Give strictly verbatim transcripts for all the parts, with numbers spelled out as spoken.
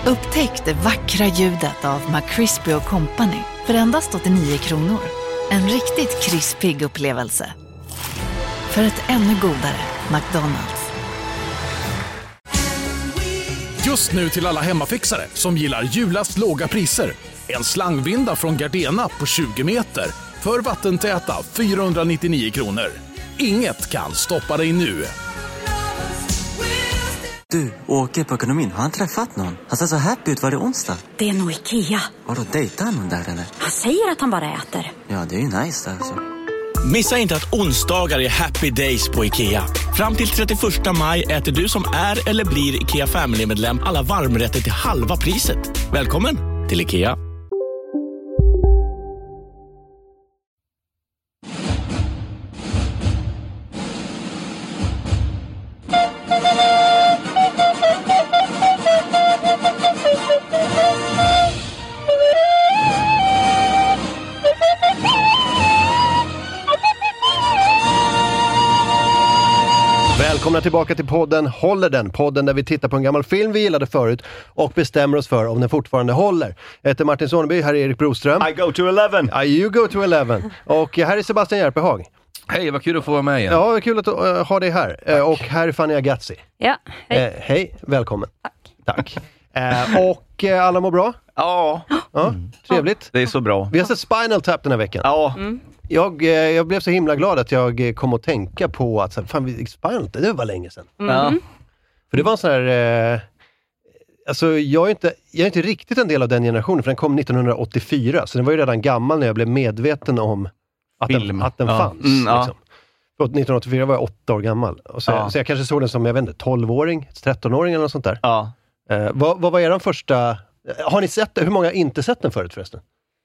Upptäck det vackra ljudet av McCrispy och Company för endast åttionio kronor. En riktigt krispig upplevelse. För ett ännu godare McDonald's. Just nu till alla hemmafixare som gillar julast låga priser. En slangvinda från Gardena på tjugo meter för vattentäta fyrahundranittionio kronor. Inget kan stoppa dig nu. Du, åker på ekonomin. Har han träffat någon? Han ser så happy ut. Var det onsdag? Det är nog Ikea. Har du dejtat någon där eller? Han säger att han bara äter. Ja, det är ju nice alltså. Missa inte att onsdagar är happy days på Ikea. Fram till trettioförsta maj äter du som är eller blir Ikea Family-medlem alla varmrätter till halva priset. Välkommen till Ikea. Välkomna tillbaka till podden Håller den? Podden där vi tittar på en gammal film vi gillade förut och bestämmer oss för om den fortfarande håller. Jag heter Martin Soneby, här är Erik Broström. I go to eleven. I you go to eleven. Och här är Sebastian Järpehag. Hej, vad kul att få vara med igen. Ja, vad kul att uh, ha dig här. Uh, och här är Fanny Agazzi. Ja, hej. Uh, hej, välkommen. Tack. Tack. Uh, och uh, alla mår bra? Ja. Ja, trevligt. Det är så bra. Vi har sett Spinal Tap den här veckan. Ja. Mm. Jag, jag blev så himla glad att jag kom att tänka på att fan, vi, Spinal, det var länge sedan. Mm. Ja. För det var en sån här... Eh, alltså jag är, inte, jag är inte riktigt en del av den generationen, för den kom nittonhundraåttiofyra. Så den var ju redan gammal när jag blev medveten om att Film. den, att den Ja. fanns. Mm, ja. Liksom. För nittonhundraåttiofyra var jag åtta år gammal. Och så, Ja. så jag kanske såg den som, jag vet inte, tolv-åring, tretton-åring eller något sånt där. Ja. Eh, vad, vad var er första... Har ni sett det? Hur många har inte sett den förut förresten?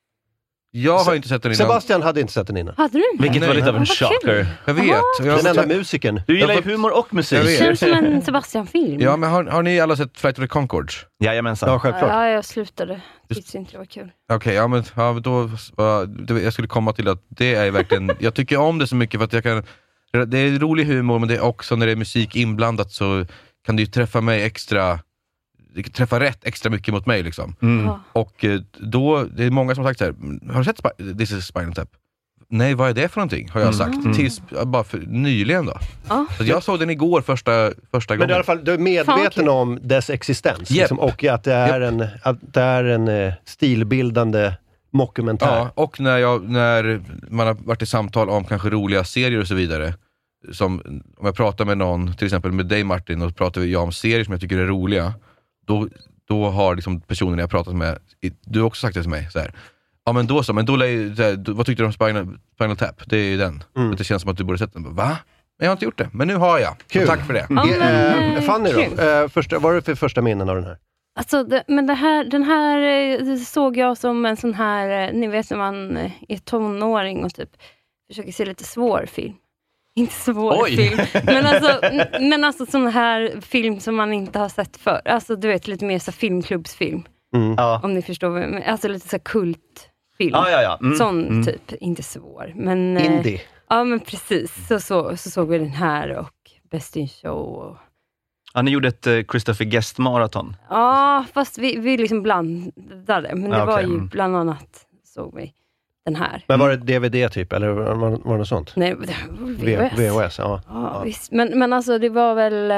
Jag har inte sett den innan. Sebastian hade inte sett den innan. Hade du inte? Vilket Nej. var lite av en Vad kul. shocker. Jag vet. Jag Den enda jag, musikern. Du gillar Jag ju får- humor och musik. Jag Det vet. känns som en Sebastian-film. ja, men har, har ni alla sett Flight of the Conchords? Jajamensan. Ja, självklart. Ja, jag slutade. Tyckte inte det var kul. Okej, ja men ja, då, ja, det- jag skulle komma till att det är verkligen, jag tycker om det så mycket för att jag kan, det är rolig humor, men det är också när det är musik inblandat så kan det ju träffa mig extra, det kan träffa rätt extra mycket mot mig liksom. Mm. Ja. Och eh, då, det är många som har sagt så här: har du sett Sp- This is Spinal Tap? Nej, vad är det för någonting? Har jag sagt. Mm. Tills, bara för, nyligen då. Ja. Så jag såg den igår första, första Men gången. du är i alla fall du är medveten om dess existens. Yep. Liksom, och att det är en, att det är en eh, stilbildande mockumentär. Ja, och när, jag, när man har varit i samtal om kanske roliga serier och så vidare, som om jag pratar med någon, till exempel med dig Martin, och pratar jag om serier som jag tycker är roliga, då, då har liksom personen jag pratat med, du har också sagt det till mig så här: ja men då så, men då, så här, då vad tyckte du om Spinal, Spinal Tap? Det är ju den. Mm. Det känns som att du borde sett den. Va? Men jag har inte gjort det, men nu har jag. Kul. Så tack för det. Ja, men, Eh, eh, Fanny kul. då? Eh, första, vad är det för första minnen av den här? Alltså, det, men det här, den här eh, såg jag som en sån här, eh, ni vet när man eh, är tonåring och typ försöker se lite svår film. Inte svår Oj. film. Men alltså, n- men alltså sån här film som man inte har sett för. Alltså du vet, lite mer så filmklubbsfilm. Mm. Ja. Om ni förstår vad jag menar. Alltså lite så här kultfilm. Ja, ja, ja. Mm. Sån Mm. typ, inte svår. Men, eh, Indie. ja men precis. Så, så, så såg vi den här och Best in Show. Och, Ja, ni gjorde ett uh, Christopher Guest-maraton. ja, fast vi, vi liksom blandade. Men det Ja, var okej. ju Mm. bland annat såg vi den här. Men var det D V D typ? Eller var, var det något sånt? Nej, det var V- V H S. V H S, ja. Ja, Ja. visst. Men, men alltså det var väl...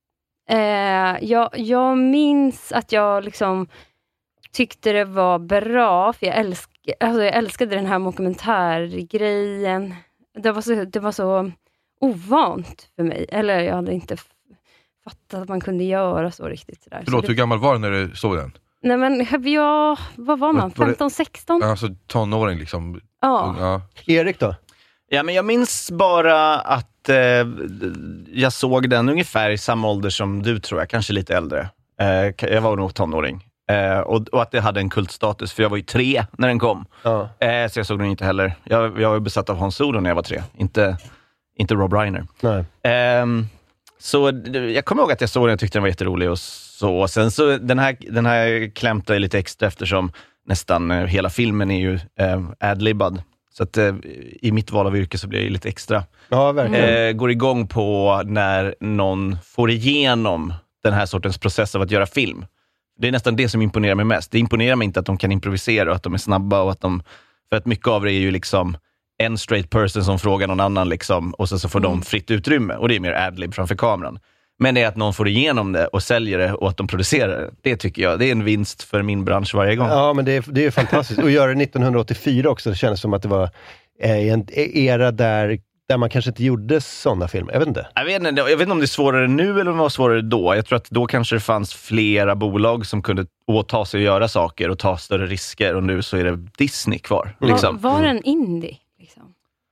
Eh, jag, jag minns att jag liksom tyckte det var bra, för jag, älsk, alltså jag älskade den här dokumentärgrejen. Det var, så, det var så ovant för mig. Eller jag hade inte f- fattat att man kunde göra så riktigt. Sådär. Förlåt, så hur det, gammal var du när du såg den? nej men, jag, vad var man? Var det- femton sexton? Alltså tonåring liksom. Ja. Ja. Erik då? Ja, men jag minns bara att eh, jag såg den ungefär i samma ålder som du, tror jag. Kanske lite äldre. Eh, jag var nog tonåring. Eh, och, och att det hade en kultstatus, för jag var ju tre när den kom. Ja. Eh, så jag såg den inte heller. Jag, jag var besatt av Hans Solo när jag var tre. Inte, inte Rob Reiner. Nej. Ehm, så d- jag kommer ihåg att jag såg den och tyckte den var jätterolig och så. Sen så den här, den här klämte jag lite extra eftersom nästan eh, hela filmen är ju eh, ad-libbad. Så att eh, i mitt val av yrke så blir det lite extra. Ja, verkligen. Eh, går igång på när någon får igenom den här sortens process av att göra film. Det är nästan det som imponerar mig mest. Det imponerar mig inte att de kan improvisera och att de är snabba och att de... För att mycket av det är ju liksom en straight person som frågar någon annan liksom, och sen så får mm. de fritt utrymme. Och det är mer adlib framför kameran. Men det är att någon får igenom det och säljer det och att de producerar det. Det tycker jag, det är en vinst för min bransch varje gång. Ja, men det är, det är fantastiskt. Och göra det nittonhundraåttiofyra också, det känns som att det var eh, en era där, där man kanske inte gjorde sådana filmer. Jag vet inte. Jag vet inte. Jag vet inte om det är svårare nu eller om det var svårare då. Jag tror att då kanske det fanns flera bolag som kunde åta sig att göra saker och ta större risker. Och nu så är det Disney kvar. Mm. Liksom. Var, var den indie? Liksom?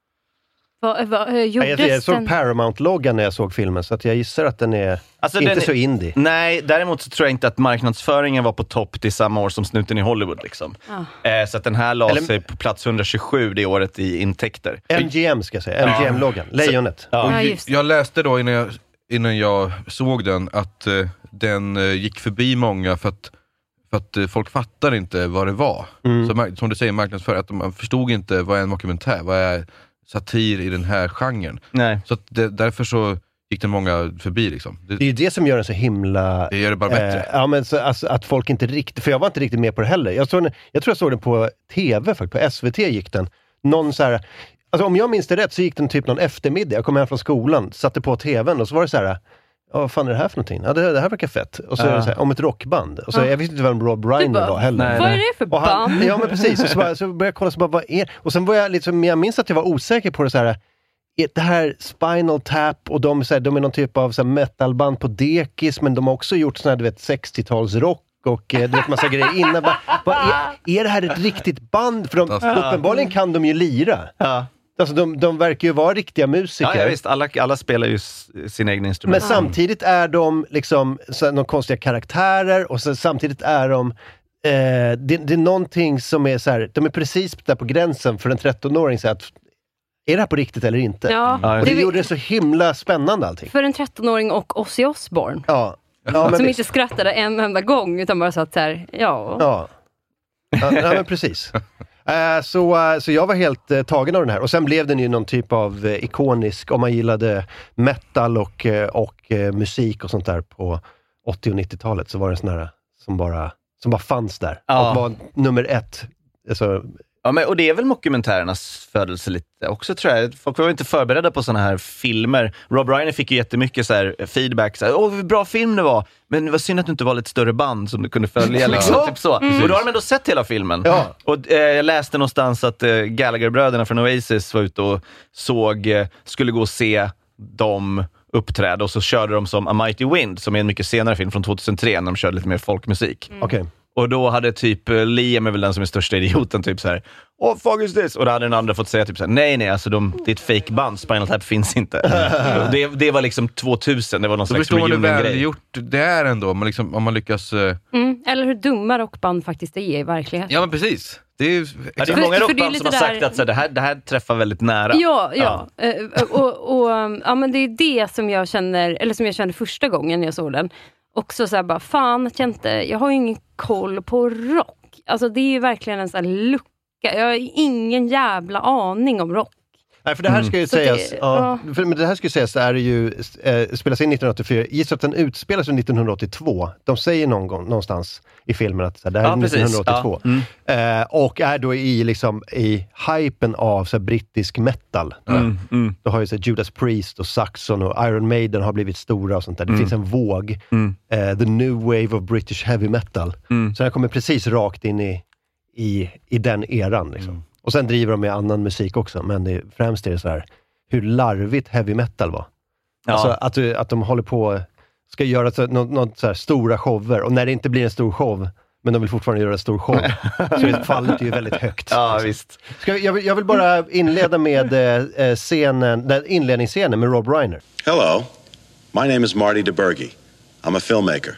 Var, var, uh, gjordes jag, jag såg den... Paramount-loggan när jag såg filmen, så att jag gissar att den är alltså, inte den är, så indie. Nej, däremot så tror jag inte att marknadsföringen var på topp till samma år som Snuten i Hollywood. Liksom. Ah. Eh, så att den här la Eller... sig på plats hundrasjuttiosju det året i intäkter. M G M ska jag säga, M G M-loggan, lejonet. Så, ja. Ja, jag läste då innan jag, innan jag såg den att uh, den uh, gick förbi många för att För att uh, folk fattar inte vad det var. Mm. Så, som du säger, marknadsföring, att man förstod inte vad är en dokumentär, vad är satir i den här genren. Nej. Så att det, därför så gick det många förbi liksom. Det, det är ju det som gör den så himla... Det gör det bara bättre. Eh, ja, men så, alltså, att folk inte riktigt... För jag var inte riktigt med på det heller. Jag, såg, jag tror jag såg den på tv, faktiskt. På S V T gick den. Någon så här... Alltså om jag minns det rätt så gick den typ någon eftermiddag. Jag kom hem från skolan, satte på tvn och så var det så här... Ja, vad fan är det här för någonting? Ja, det, det här verkar fett. Och så ja. är det så här, om ett rockband. Och så, ja. Jag visste inte vem Rob Reiner var heller. Nej, vad är det för och han, band? Ja, men precis. Och så, bara, så började jag kolla, så bara, vad är... Och sen var jag liksom, jag minns att jag var osäker på det så här... Det här Spinal Tap och de, så här, de är någon typ av så här, metalband på dekis, men de har också gjort sån här, du vet, sextiotalsrock och eh, du vet, massa grejer innan. Bara, bara, är, är det här ett riktigt band? För de, ja. uppenbarligen kan de ju lira. Ja. Alltså de, de verkar ju vara riktiga musiker. Ja, ja visst, alla, alla spelar ju sina egna instrument. Men samtidigt är de liksom så, de konstiga karaktärer och så, samtidigt är de eh, det, det är någonting som är så här, de är precis där på gränsen för en trettonåring så att är det här på riktigt eller inte? Ja. Och det, det gjorde det så himla spännande allting. För en trettonåring och Ozzy Osbourne. Ja. ja som men inte skrattade en enda gång utan bara satt så här, ja. Ja, ja, ja men precis. Uh, så, uh, så jag var helt uh, tagen av den här. Och sen blev den ju någon typ av uh, ikonisk, om man gillade metal och, uh, och uh, musik och sånt där på åttio- och nittiotalet, så var det en sån här som bara, som bara fanns där. Ja. Och var nummer ett. Alltså, ja, men, och det är väl mockumentärernas födelse lite också, tror jag. Folk var inte förberedda på såna här filmer. Rob Reiner fick ju jättemycket så här feedback. Så här, åh, vad bra film det var. Men det var synd att du inte var lite större band som du kunde följa. Liksom, ja. typ så. Mm. Och då har de ändå sett hela filmen. Ja. Och eh, jag läste någonstans att eh, Gallagher-bröderna från Oasis var ute och såg, eh, skulle gå och se dem uppträda. Och så körde de som A Mighty Wind, som är en mycket senare film från tjugohundratre, när de körde lite mer folkmusik. Mm. Okej. Okay. Och då hade typ Liam är väl den som är största idioten typ så här. What fuck is this? Och då hade den andra fått säga typ så här, nej nej, alltså de, det är ett fake band, Spinal Tap finns inte. det, det var liksom tvåtusen, det var någon slags reunion grej. Då förstår man hur välgjort det är ändå, man liksom, om man lyckas... Uh... Mm, eller hur dumma rockband faktiskt är i verkligheten. Ja men precis. Det är, ja, det är många rockband som har där... sagt att så här, det, här, det här träffar väldigt nära. Ja, ja. ja. Uh, och, och, ja men det är det som jag känner, eller som jag kände första gången jag såg den. Också så här bara, fan att jag inte, jag har ju ingen koll på rock. Alltså det är ju verkligen en sån här lucka. Jag har ingen jävla aning om rock. Nej, för det här ska ju mm. sägas, det, ja, ja. För, men det här ska ju sägas, så är det ju, eh, spelas in nittonhundraåttiofyra, gissar att den utspelas nittonhundraåttiotvå. De säger någon gång, någonstans i filmen att så här, det här ja, är nittonhundraåttiotvå. Ja. Mm. Eh, och är då i, liksom, i hypen av så här, brittisk metal. Mm. Mm. Då har ju så här, Judas Priest och Saxon och Iron Maiden har blivit stora och sånt där. Det mm. finns en våg. Mm. Eh, the new wave of British heavy metal. Mm. Så jag kommer precis rakt in i, i, i den eran liksom. Mm. Och sen driver de med annan musik också, men det, främst är det så här hur larvigt heavy metal var. Ja. Alltså att, att de håller på ska göra så, något, något så här stora shower, och när det inte blir en stor show, men de vill fortfarande göra en stor show, så fallet är ju väldigt högt. Ja, alltså. Visst. Ska, jag, jag vill bara inleda med eh, scenen, den inledningsscenen med Rob Reiner. Hello, my name is Marty DeBerge. I'm a filmmaker.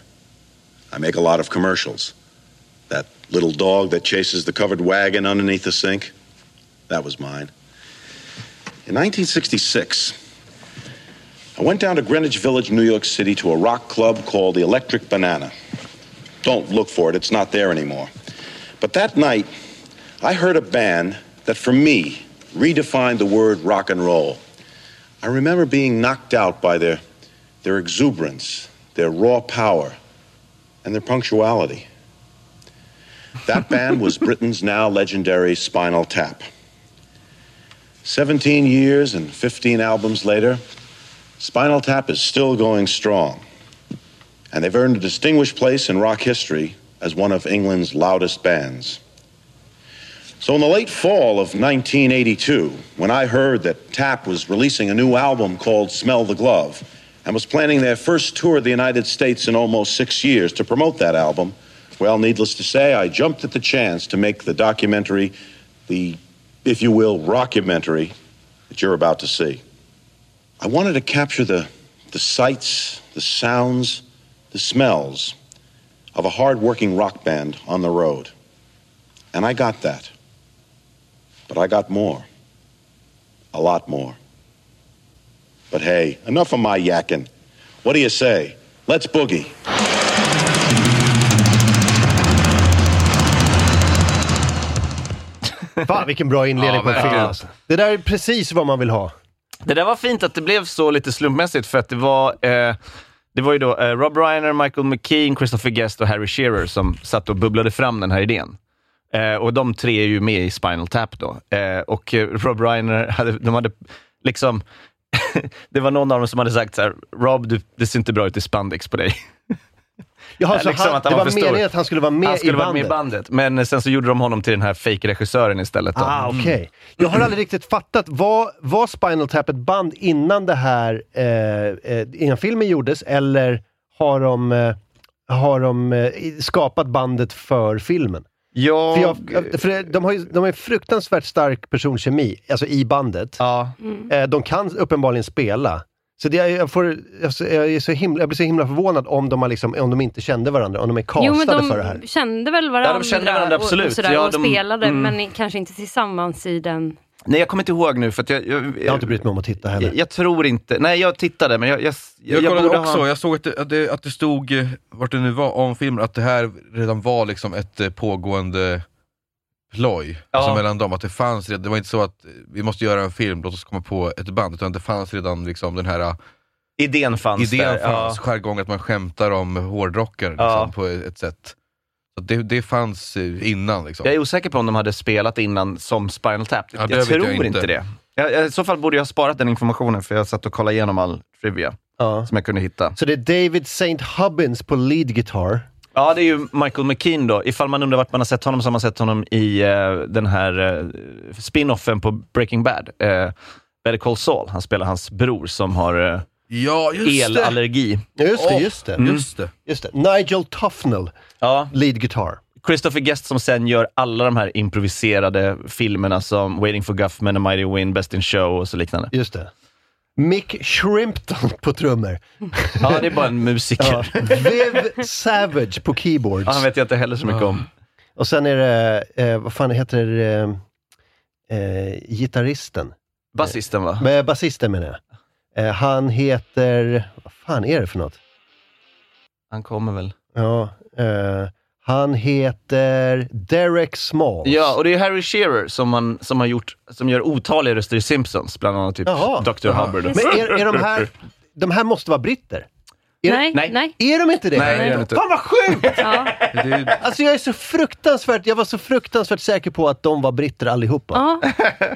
I make a lot of commercials. That little dog that chases the covered wagon underneath the sink, that was mine. In nineteen sixty-six, I went down to Greenwich Village, New York City, to a rock club called the Electric Banana. Don't look for it, it's not there anymore. But that night, I heard a band that, for me, redefined the word rock and roll. I remember being knocked out by their, their exuberance, their raw power, and their punctuality. That band was Britain's now legendary Spinal Tap. seventeen years and fifteen albums later, Spinal Tap is still going strong, and they've earned a distinguished place in rock history as one of England's loudest bands. So in the late fall of nineteen eighty-two, when I heard that Tap was releasing a new album called Smell the Glove and was planning their first tour of the United States in almost six years to promote that album, well, needless to say, I jumped at the chance to make the documentary, the, if you will, rockumentary that you're about to see. I wanted to capture the, the sights, the sounds, the smells of a hard-working rock band on the road. And I got that. But I got more. A lot more. But hey, enough of my yakking. What do you say? Let's boogie. Fan, vilken bra inledning Ja, på en film. verkligen. Alltså. Det där är precis vad man vill ha. Det där var fint att det blev så lite slumpmässigt, för att det var eh, det var ju då eh, Rob Reiner, Michael McKean, Christopher Guest och Harry Shearer som satt och bubblade fram den här idén. Eh, och de tre är ju med i Spinal Tap då. Eh, och eh, Rob Reiner hade, de hade liksom det var någon av dem som hade sagt så här: Rob, du, det ser inte bra ut i spandex på dig. Jaha, så liksom han, att han det var var meningen att han skulle vara med Han skulle i vara bandet. med i bandet. Men sen så gjorde de honom till den här fake-regissören istället då. Ah, okej. Okay. Jag har aldrig riktigt fattat, var, var Spinal Tap ett band innan det här, eh, eh, innan filmen gjordes, eller har de, eh, har de eh, skapat bandet för filmen? Ja, för, jag, för de har ju de har ju fruktansvärt stark personkemi, alltså i bandet. Ja. Mm. Eh, de kan uppenbarligen spela. Så det, jag, får, jag, är så himla, jag blir så himla förvånad om de, har liksom, om de inte kände varandra, om de är castade jo, men de för det här. Kände väl varandra, Ja, de kände varandra, absolut. och, och, sådär, Ja, och de- spelade, mm. men kanske inte tillsammans i den. Nej, jag kommer inte ihåg nu för att jag... Jag, jag, Jag har inte brytt mig om att titta heller. jag, jag tror inte... Nej, jag tittade, men jag... Jag, Jag, jag kollade borde också, ha... jag såg att det, att, det, att det stod, eh, vart det nu var, om filmen, att det här redan var liksom ett eh, pågående ploj, Ja. alltså mellan dem, att det fanns redan, det var inte så att eh, vi måste göra en film, låt oss komma på ett band, utan det fanns redan liksom den här Idén fanns idén där. fanns, Ja. jargong, att man skämtar om hårdrockare liksom, Ja. på ett sätt. Så det, det fanns eh, innan liksom. Jag är osäker på om de hade spelat innan som Spinal Tap. Ja, det jag vet tror jag inte. inte det. Jag, jag, I så fall borde jag ha sparat den informationen, för jag satt och kollade igenom all trivia Ja. som jag kunde hitta. Så det är David Saint Hubbins på lead guitar. Ja, det är ju Michael McKean då. Ifall man undrar vart man har sett honom, så har man sett honom i uh, den här uh, spin-offen på Breaking Bad. Uh, Better Call Saul. Han spelar hans bror som har uh, Ja, just det! elallergi. Just det, Åh, just det. Mm. Just det. Just det. Nigel Tufnell, Ja. lead guitar. Christopher Guest som sen gör alla de här improviserade filmerna som Waiting for Guffman, A Mighty Wind, Best in Show och så liknande. Just det. Mick Shrimpton på trummor. Ja, det är bara en musiker. Ja. Viv Savage på keyboards. Ja, han vet jag inte heller så mycket om. Och sen är det, eh, vad fan heter det, eh, gitarristen. Basisten, va? Men basisten menar jag. Eh, han heter, vad fan är det för något? Han kommer väl. Ja, eh, han heter Derek Smalls. Ja, och det är Harry Shearer som, man, som har gjort, som gör otaliga röster i Simpsons, bland annat typ Jaha. doktor Hubbard. Men är, är de här, de här måste vara britter? Är Nej, nej. nej. Är de inte det? Nej, det är de inte. Fan vad sjukt! Ja. Det, Alltså jag är så fruktansvärt, jag var så fruktansvärt säker på att de var britter allihopa. Ja.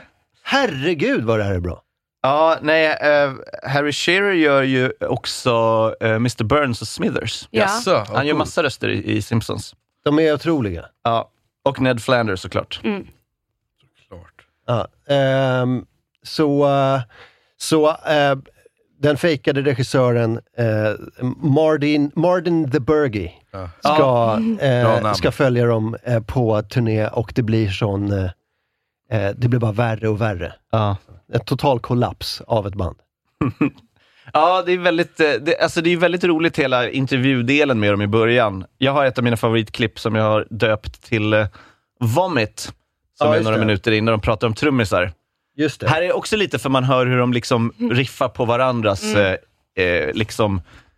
Herregud vad det här är bra. Ja, nej, eh, Harry Shearer gör ju också eh, mister Burns och Smithers. Ja. Jaså, Han gör cool. massa röster i, i Simpsons. De är otroliga. Ja, och Ned Flanders såklart. Mm. Klart. Ja, ehm, så uh, så uh, den fejkade regissören uh, Martin, Martin the Burgie Ja. ska, Bra uh, namn. ska följa dem uh, på turné, och det blir sån uh, uh, det blir bara värre och värre. Ja. En total kollaps av ett band. Ja, det är väldigt, eh, det, alltså det är väldigt roligt hela intervjudelen med dem i början. Jag har ett av mina favoritklipp som jag har döpt till eh, Vomit, som Ja, är just några det. minuter in, när de pratar om trummisar. Just det. Här är också lite för man hör hur de liksom riffar på varandras Mm. eh, eh, liksom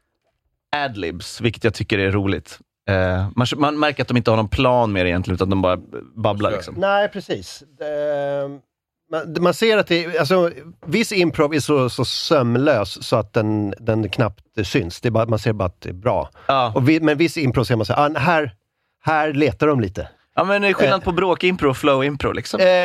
adlibs, vilket jag tycker är roligt. Eh, man, man märker att de inte har någon plan med det egentligen, utan de bara babblar liksom. Nej, precis. Ehm, Man, man ser att det, alltså, viss improv är så, så sömlös så att den, den knappt syns. Det är bara, man ser bara att det är bra. Ja. Och vi, men viss improv ser man så här, ah, här, här letar de lite. Ja, men det är skillnad på bråk-impro och flow-impro liksom. Eh,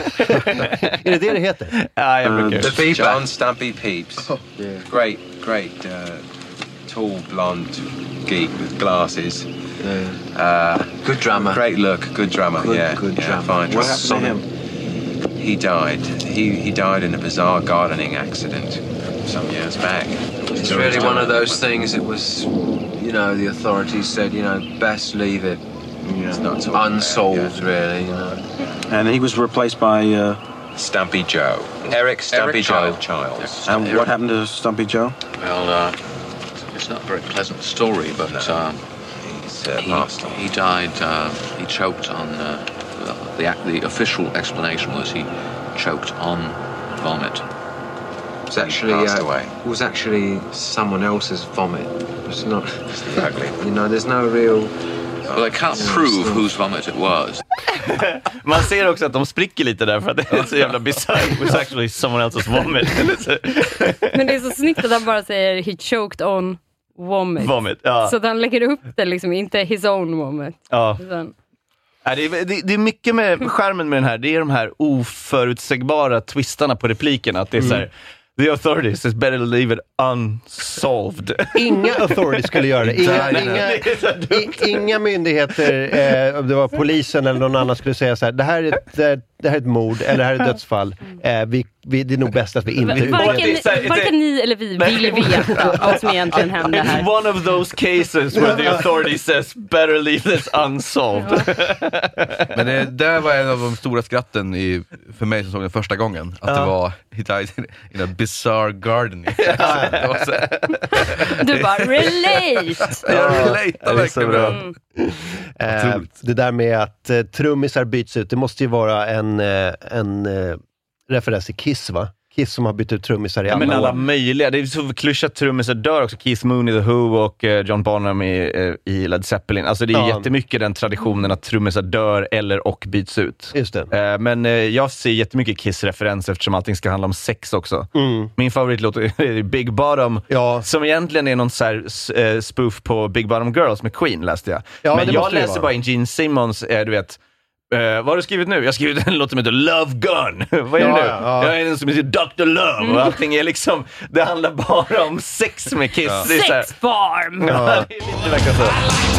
är det det det heter? Ja, jag brukar. The Beeper on Stumpy Peeps. Oh, yeah. Great, great, uh, tall, blonde geek with glasses. Yeah. Uh, good drummer. Great look, good drummer. Good, yeah, good yeah, drummer. Fine. What happened to him? He died. He he died in a bizarre gardening accident some years back. It's really one of those things. It was, you know, the authorities said, you know, best leave it. Yeah. It's not unsolved, about, yeah. really. You know. And he was replaced by uh, Stumpy Joe. Eric Stumpy Eric Joe Childs. Childs. Yeah. And Eric. what happened to Stumpy Joe? Well, uh, it's not a very pleasant story, but no. uh, He's, uh, he, passed on. he died. Uh, he choked on. Uh, the the official explanation was he choked on vomit. It was actually passed uh, away. It was actually someone else's vomit. It's not. Exactly. You know, there's no real. Well, they can't prove whose vomit it was. Man ser också att de spricker lite där för att det är så jävla bizarrt. It was actually someone else's vomit. Men det är så snyggt att han bara säger he choked on vomit. Vomit, ja. Så att han lägger upp det liksom, inte his own vomit. Ja. Sen. Ja, det, är, det, det är mycket med skärmen med den här. Det är de här oförutsägbara twistarna på replikerna. Att det är så här, the authorities is better to leave it unsolved. Inga authorities skulle göra det. Inga, inga, i, inga myndigheter, eh, om det var polisen eller någon annan, skulle säga så här: det här är ett, det, det här är ett mord eller det här är ett dödsfall. Eh, vi, vi, det är nog bäst att vi inte varken, varken, varken ni eller vi vill veta vad som egentligen hände här. It's one of those cases where the authority says better leave this unsolved. Men det där var en av de stora skratten i, för mig som såg den första gången. Att Ja. det var he died in a bizarre garden. Det var så, Du bara, relate! jag relatar det är så verkligen bra. bra. Eh, det där med att eh, trummisar byts ut, det måste ju vara en, eh, en eh, referens till Kiss, va? Kiss som har bytt ut trummisar i Ja, alla men alla år. möjliga. Det är så klyschat, trummisar dör också. Keith Moon i The Who och eh, John Bonham i, eh, i Led Zeppelin. Alltså det är Ja. jättemycket den traditionen att trummisar dör eller och byts ut. Just det. Eh, men eh, jag ser jättemycket Kiss-referens eftersom allting ska handla om sex också. Mm. Min favoritlåt är Big Bottom, Ja. som egentligen är någon så här, eh, spoof på Big Bottom Girls med Queen, läste jag. Ja, men det jag måste det läser vara. bara in Gene Simmons, eh, du vet. Uh, vad har du skrivit nu? Jag har skrivit en låt som heter Love Gun. Vad är Ja, det nu? ja, ja. Jag är en som heter doktor Love. Och allting är liksom, det handlar bara om sex med Kiss. Ja. Det är så här, Sexfarm! ja, det är lite verkligen så.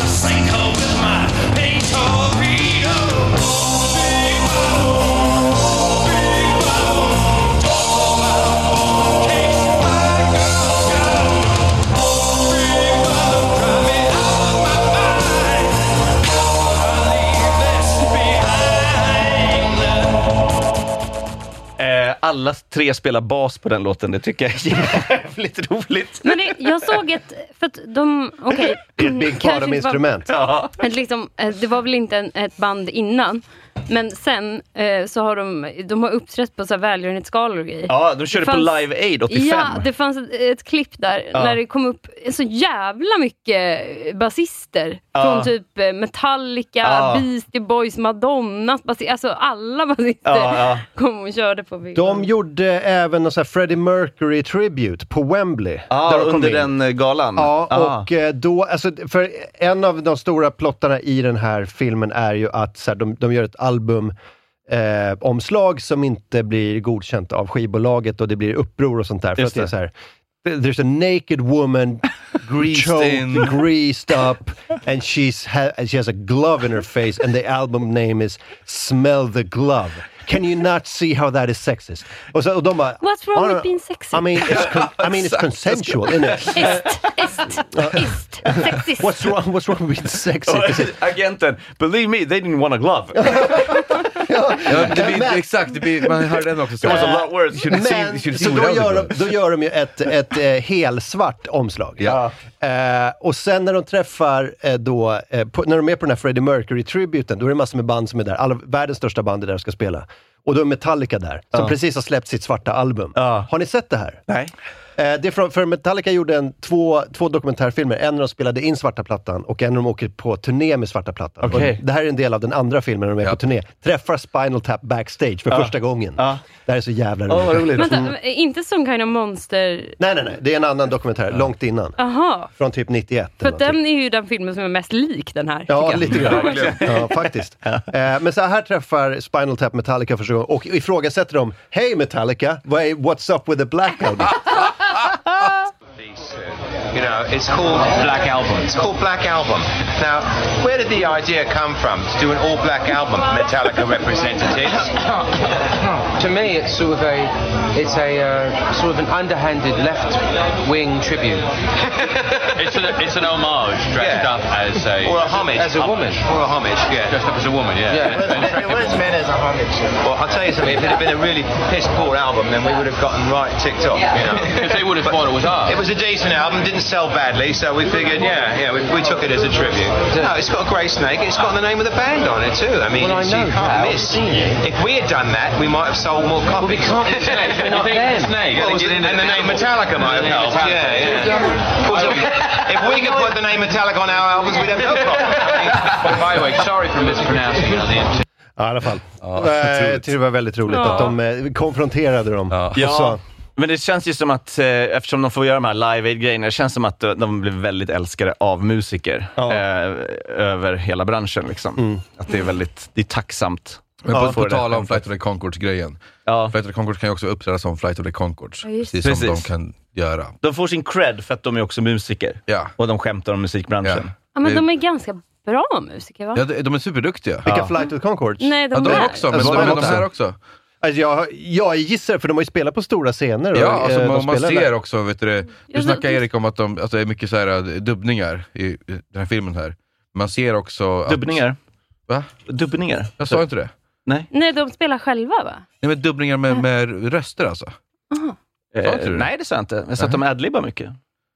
Eh, alla tre spelar bas på den låten. Det tycker jag är jävligt roligt. Men det, jag såg ett, för att de, okej. Det är ett Big Bottom-instrument. Ja. Ett liksom, eh, det var väl inte en, ett band innan. Men sen eh, så har de, de har uppträtt på så här välgörenhetsskalor och grejer. Ja, de körde Det fanns- på Live Aid åttiofem. Ja, det fanns ett, ett klipp där Ja. när det kom upp så jävla mycket basister. Ja. Från typ eh, Metallica, Ja. Beastie Boys, Madonna, basi- alltså alla basister Ja, ja. kom och körde på Big De gjorde även en sån här Freddie Mercury tribute på Wembley. Ja, där de kom under in. den eh, galan. Ja, Ah. och eh, då, alltså, för en av de stora plottarna i den här filmen är ju att så här, de, de gör ett album eh, omslag som inte blir godkänt av skivbolaget och det blir uppror och sånt där. För Just att det är det. så här, there's a naked woman Greased choked, in. greased up and she's ha- and she has a glove in her face and the album name is Smell the Glove. Can you not see how that is sexist? Och, så, och de bara, What's wrong "Oh, no, with being sexist?" I mean, it's con- I mean, it's consensual, isn't it? Ist, ist, ist, sexist. What's wrong, what's wrong with sexy? Agenten, believe me, they didn't want a glove. Ja, det blir, det, exakt, det blir, man hör den också. Så. It was a lot worse. You should see- Men, you should see så då without gör, it. de, då gör de ju ett, ett eh, helsvart omslag. Ja. Eh, och sen när de träffar eh, då, eh, på, när de är på den här Freddie Mercury-tributen, då är det massor med band som är där. Alla, världens största band är där och ska spela. Och då är Metallica där, som Ja. precis har släppt sitt svarta album. Ja. Har ni sett det här? Nej. det är för, för Metallica gjorde en, två, två dokumentärfilmer. En när de spelade in Svarta Plattan och en när de åker på turné med Svarta Plattan. Okay. Det här är en del av den andra filmen när de är ja. på turné. Träffar Spinal Tap backstage för ja. första gången. Ja. Det här är så jävla roligt. Oh, roligt. Vänta, mm. inte Some Kind of Monster? Nej, nej, nej. Det är en annan dokumentär, ja. långt innan. Aha. Från typ nittioett. För den är ju den filmen som är mest lik den här. Ja, lite grann. Ja, faktiskt. Ja. Eh, men så här träffar Spinal Tap Metallica första gången och ifrågasätter dem. Hej Metallica, what's up with the Black Album? You know, it's called Black Album. It's called Black Album. Now, where did the idea come from to do an all-black album, Metallica representatives? To me, it's sort of a, it's a uh, sort of an underhanded left-wing tribute. it's, an, it's an homage dressed yeah. up as a... Or a homage. As a woman. Or a homage, yeah. Dressed up as a woman, yeah. yeah. It was meant as a homage. Well, I'll tell you something, if it had been a really piss-poor album, then we would have gotten right ticked off, you know. Because they would have thought it was ours. It was a decent album, didn't sell badly, so we figured, yeah, yeah, we, we took it as a tribute. No, it's got a grey snake, it's got the name of the band on it too. I mean, well, I know, you can't yeah, miss. If we had done that, we might have sold more copies. Well, we can't we're not them. Snake. Well, was, and the name Metallica might have helped. Yeah, yeah. Course, if we could put the name Metallica on our albums, we'd have no problem. By the way, sorry for mispronouncing it. Ja, i alla fall. Ja, jag tycker det var väldigt roligt ja. att de eh, konfronterade dem. Ja. Ja. Så. Men det känns ju som att, eh, eftersom de får göra de här live-aid-grejerna, det känns som att de, de blir väldigt älskade av musiker ja. eh, över hela branschen. Liksom. Mm. Att det är väldigt, det är tacksamt. Men på, ja, på tal om Flight of the Conchords-grejen. Ja. Flight of the Conchords kan ju också uppträda som Flight of the Conchords. Ja, precis, precis som de kan göra. De får sin cred för att de är också musiker. Ja. Och de skämtar om musikbranschen. Ja, ja men de är ganska bra musiker, va? Ja, de är superduktiga. Vilka ja. Flight of the Conchords? Nej, de, ja, de är också, men, alltså, de, men de här också. Alltså jag, jag gissar, för de har ju spelat på stora scener. Ja, och, alltså, eh, man, man ser där. Också, vet du, du snackar det, Erik om att, de, att det är mycket så här dubbningar i den här filmen här. Man ser också... Att, dubbningar? Va? Dubbningar? Jag sa inte det. Nej. Nej, de spelar själva, va? Nej, men dubbningar med, med röster alltså. Aha. Eh, det? Nej, det sa jag inte. Jag sa att de adlibbar mycket.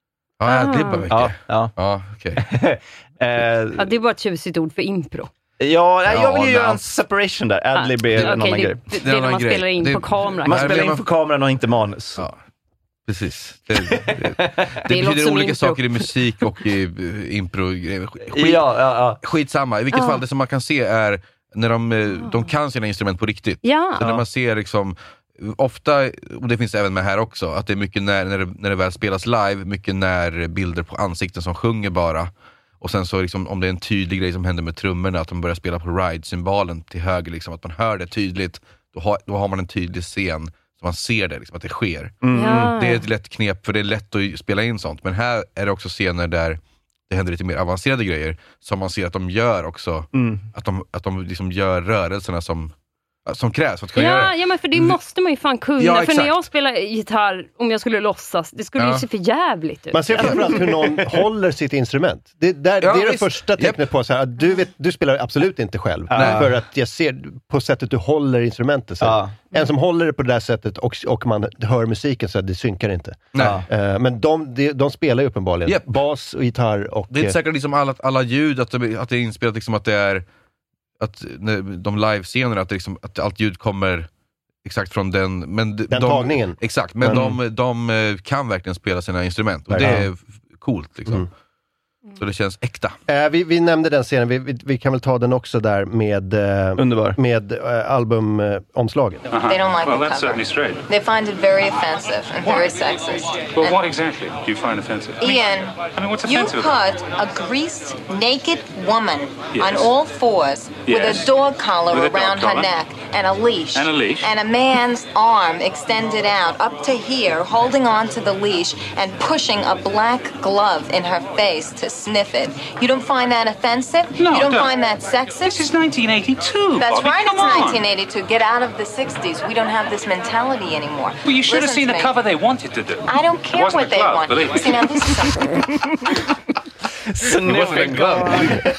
Ja, adlibbar mycket. Ja, ja. ja okej. Okay. eh, ja, det är bara ett tjusigt ord för impro. Ja, nej, jag vill ju göra en separation där. Adlib är ah, en okay, annan det, grej. Det, det är när man grej. spelar in det, på kameran. Man spelar in på kameran och inte manus. Ja, precis. Det, det, det, det betyder olika impro. saker i musik och i uh, impro. Skit, ja, ja, ja. Skitsamma. I vilket ja. fall det som man kan se är när de, de kan sina instrument på riktigt. Ja. Så när man ser liksom ofta, och det finns även med här också, att det är mycket när, när, det, när det väl spelas live, mycket när bilder på ansikten som sjunger bara. Och sen så liksom, om det är en tydlig grej som händer med trummorna, att de börjar spela på ride-symbolen till höger, liksom, att man hör det tydligt, då har, då har man en tydlig scen så man ser det, liksom, att det sker. Mm. Ja. Det är ett lätt knep, för det är lätt att spela in sånt. Men här är det också scener där det händer lite mer avancerade grejer som man ser att de gör också. Mm. Att de, att de liksom gör rörelserna som, som krävs för att kunna ja, göra det. Ja, men för det måste man ju fan kunna. Ja, för när jag spelar gitarr, om jag skulle låtsas, det skulle ja. ju se för jävligt ut. Man ser framförallt hur någon håller sitt instrument. Det, där, ja, det är det visst. första tecknet yep. på så här, att du, vet, du spelar absolut inte själv. Nej. För att jag ser på sättet du håller instrumentet. Så ja. En som håller det på det där sättet och, och man hör musiken så att det synkar inte. Nej. Uh, men de, de, de spelar ju uppenbarligen. Yep. Bas och gitarr. Och, det är inte säkert liksom alla, alla ljud, att det, att det är inspelat liksom att det är att de live-scenerna, att, liksom, att allt ljud kommer exakt från den, men den de, tagningen. Exakt, men mm. de, de kan verkligen spela sina instrument och ja. det är coolt liksom. Mm. Så det känns äkta. Eh, vi, vi nämnde den scenen, vi, vi, vi kan väl ta den också där med, eh, Underbar. med eh, albumomslaget. Uh, uh-huh. They don't like well, the that's cover. Certainly straight. They find it very offensive and what? very sexist. Well, and what exactly do you find offensive? Ian, I mean, what's you offensive put a greased, naked woman yes. on all fours yes. with a dog collar with around a dog her collar. neck and a leash. And a leash. And a man's arm extended out up to here, holding on to the leash and pushing a black glove in her face to sniff it. You don't find that offensive? No, you don't, don't find that sexist? This is nineteen eighty-two. That's Bobby, right, come it's on. nineteen eighty-two. Get out of the sixties. We don't have this mentality anymore. Well, you should Listen have seen the me. cover they wanted to do. I don't care what they glove, want. See, now this is something. Sniffing glove.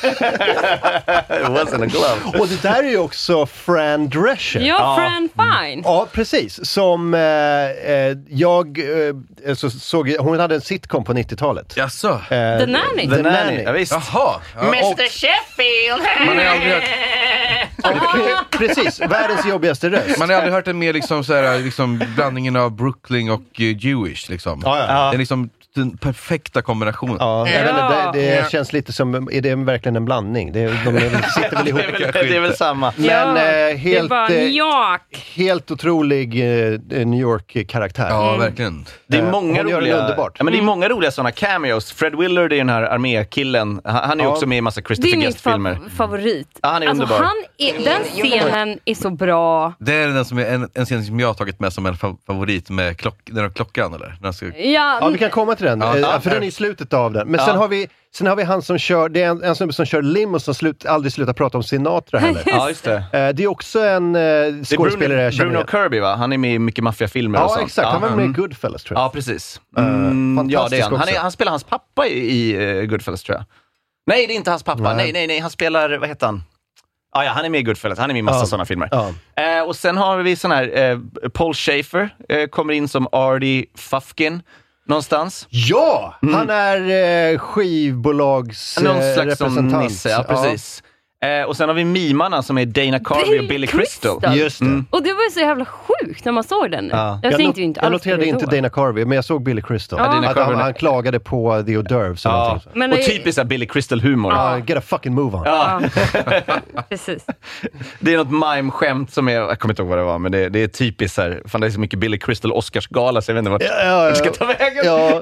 It wasn't a glove. Och det där är ju också Fran Drescher. Ja, ja. Fran Fine. Ja, precis. Som eh, eh, jag eh, så såg, hon hade en sitcom på nittiotalet. Jaså? Eh, The Nanny. The, The Nanny. Ja, visst. Jaha. Ja, mister Sheffield. Man har aldrig hört, Precis, världens jobbigaste röst. Man har aldrig hört en mer liksom, så här, liksom, blandningen av Brooklyn och uh, Jewish. Liksom. Ja, ja. Det är liksom den perfekta kombinationen. Ja, jag vet inte, det, det ja. känns lite som, är det verkligen en blandning? Det, de är, sitter väl ihop. det, är väl, det är väl samma. Men ja, eh, helt, det New York. helt otrolig eh, New York-karaktär. Ja, mm. verkligen. Det är många Hon roliga, underbart. Ja, men det är många roliga sådana cameos. Fred Willard är den här armékillen. Han, han är ja. också med i massa Christopher Guest-filmer. Det är min fa- favorit. Ja, han är alltså, underbar. Han är, den scenen är så bra. Det är den som är en, en scen som jag har tagit med som en favorit med klock, den här klockan, eller? Den ska... ja, ja, vi kan komma till den. Ja, ja, för den är i slutet av den. Men ja. sen har vi sen har vi han som kör, det är en, en som, som kör limo som slut, aldrig slutar prata om Sinatra heller. Ja, just det. Det är också en uh, skådespelare jag känner. Bruno Kirby, va? Han är med i mycket maffiafilmer ja, och sånt. exakt. Ja, han var med mm. i Goodfellas, tror jag. Ja, precis. Mm, uh, ja, det är han. Han, är, han spelar hans pappa i, i uh, Goodfellas, tror jag. Nej, det är inte hans pappa. Nej, nej, nej. nej. Han spelar, vad heter han? Ah, ja, han är med i Goodfellas. Han är med i massa ja. sådana filmer. Ja. Uh, och sen har vi sån här, uh, Paul Schaefer uh, kommer in som Artie Fufkin. Någonstans. Ja! Mm. Han är eh, skivbolags Någon slags eh, representant. Nisse, ja, precis. Ja. Eh, och sen har vi mimarna som är Dana Carvey och Billy Crystal. Crystal. Just det. Mm. Och det var ju så jävla sjukt när man såg den. Ja. Jag, jag, not- inte jag noterade inte då. Dana Carvey, men jag såg Billy Crystal. Ja. Att han, han klagade på The Hors ja. Men och typiskt Billy Crystal-humor. Ja, get a fucking move on. Ja. Precis. Det är något mime-skämt som är, jag kommer inte ihåg vad det var, men det, det är typiskt så här, fan det är så mycket Billy Crystal Oscarsgala så jag vet inte vart ja, ja, ja. jag ska ta vägen. Ja.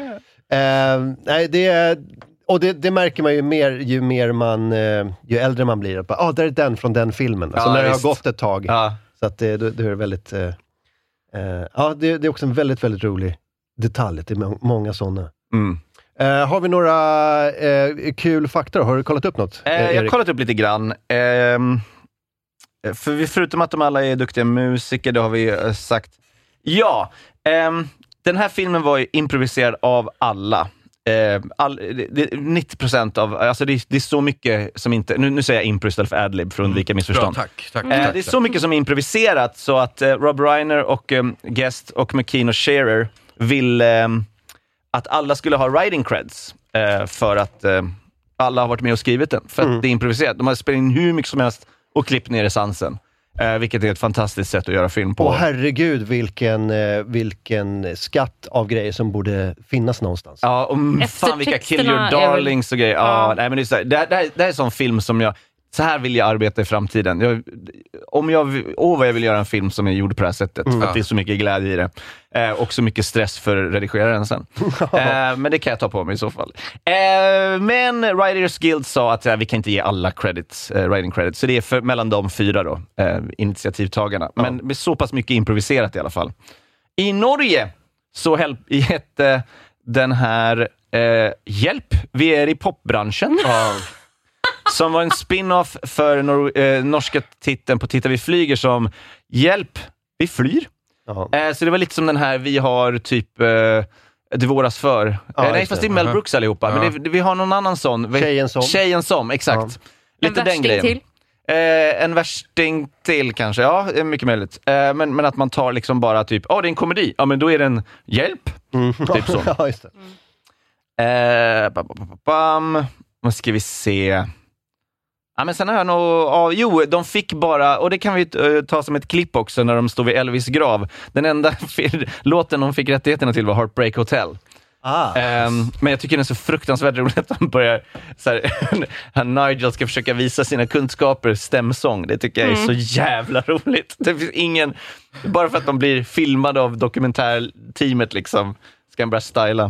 uh, nej, det är... Och det, det märker man ju mer ju mer man, uh, ju äldre man blir. Ja, ah, där är den från den filmen. Alltså ja, när det visst. har gått ett tag. Ja. Så att det, det, det är väldigt... Uh, uh, ja, det, det är också en väldigt, väldigt rolig detalj. Det är må- många sådana. Mm. Uh, har vi några uh, kul fakta? Har du kollat upp något? Uh, jag har kollat upp lite grann. Uh, för vi, förutom att de alla är duktiga musiker, det har vi uh, sagt. Ja, um, den här filmen var ju improviserad av alla. Uh, all, det, nittio procent av, alltså det, det är så mycket som inte, nu, nu säger jag impro istället för adlib för att undvika missförstånd. Bra, tack, tack, uh, tack, det är så mycket som är improviserat så att uh, Rob Reiner och um, Guest och McKean och Scherer vill um, att alla skulle ha writing creds uh, för att uh, alla har varit med och skrivit den. För mm. att det är improviserat. De har spelat in hur mycket som helst och klippt ner essensen. Uh, vilket är ett fantastiskt sätt att göra film på. Åh herregud, vilken, uh, vilken skatt av grejer som borde finnas någonstans. Ja, och fan vilka Kill Your Darlings och grejer. Ja, ja. Nej, men det, är så här, det, här, det, här, det här är en sån film som jag... Så här vill jag arbeta i framtiden. Jag, om jag, åh vad jag vill göra en film som är gjord på det här sättet. Mm. För att det är så mycket glädje i det. Eh, och så mycket stress för redigeraren sen. eh, men det kan jag ta på mig i så fall. Eh, men Writers Guild sa att eh, vi kan inte ge alla credits, eh, writing credits. Så det är för, mellan de fyra då, eh, initiativtagarna. Ja. Men med så pass mycket improviserat i alla fall. I Norge så hette den här eh, Hjälp, vi är i popbranschen. Ja. Som var en spin-off för nor- eh, norska titeln på Titta vi flyger som Hjälp, vi flyr. Eh, så det var lite som den här vi har typ eh, Det våras för. Ja, eh, nej, fast det är Mel Brooks allihopa. Ja. Men det, det, vi har någon annan sån. Tjejen som. Tjejen som, exakt. Ja. Lite en den grejen. Till. Eh, en värsting till kanske. Ja, mycket möjligt. Eh, men, men att man tar liksom bara typ, ja oh, det är en komedi. Ja, men då är det en hjälp. Mm. Typ så. Ja, just det. Mm. Eh, bam, bam, bam. Vad ska vi se? Ja, men sen har jag nog... Ja, jo, de fick bara... Och det kan vi uh, ta som ett klipp också när de står vid Elvis grav. Den enda f- låten de fick rättigheterna till var Heartbreak Hotel. Ah. Um, men jag tycker det är så fruktansvärt roligt att de börjar... Så här, han Nigel ska försöka visa sina kunskaper stämsång. Det tycker jag är mm. så jävla roligt. Det finns ingen... Bara för att de blir filmade av dokumentärteamet liksom. Ska han börja styla.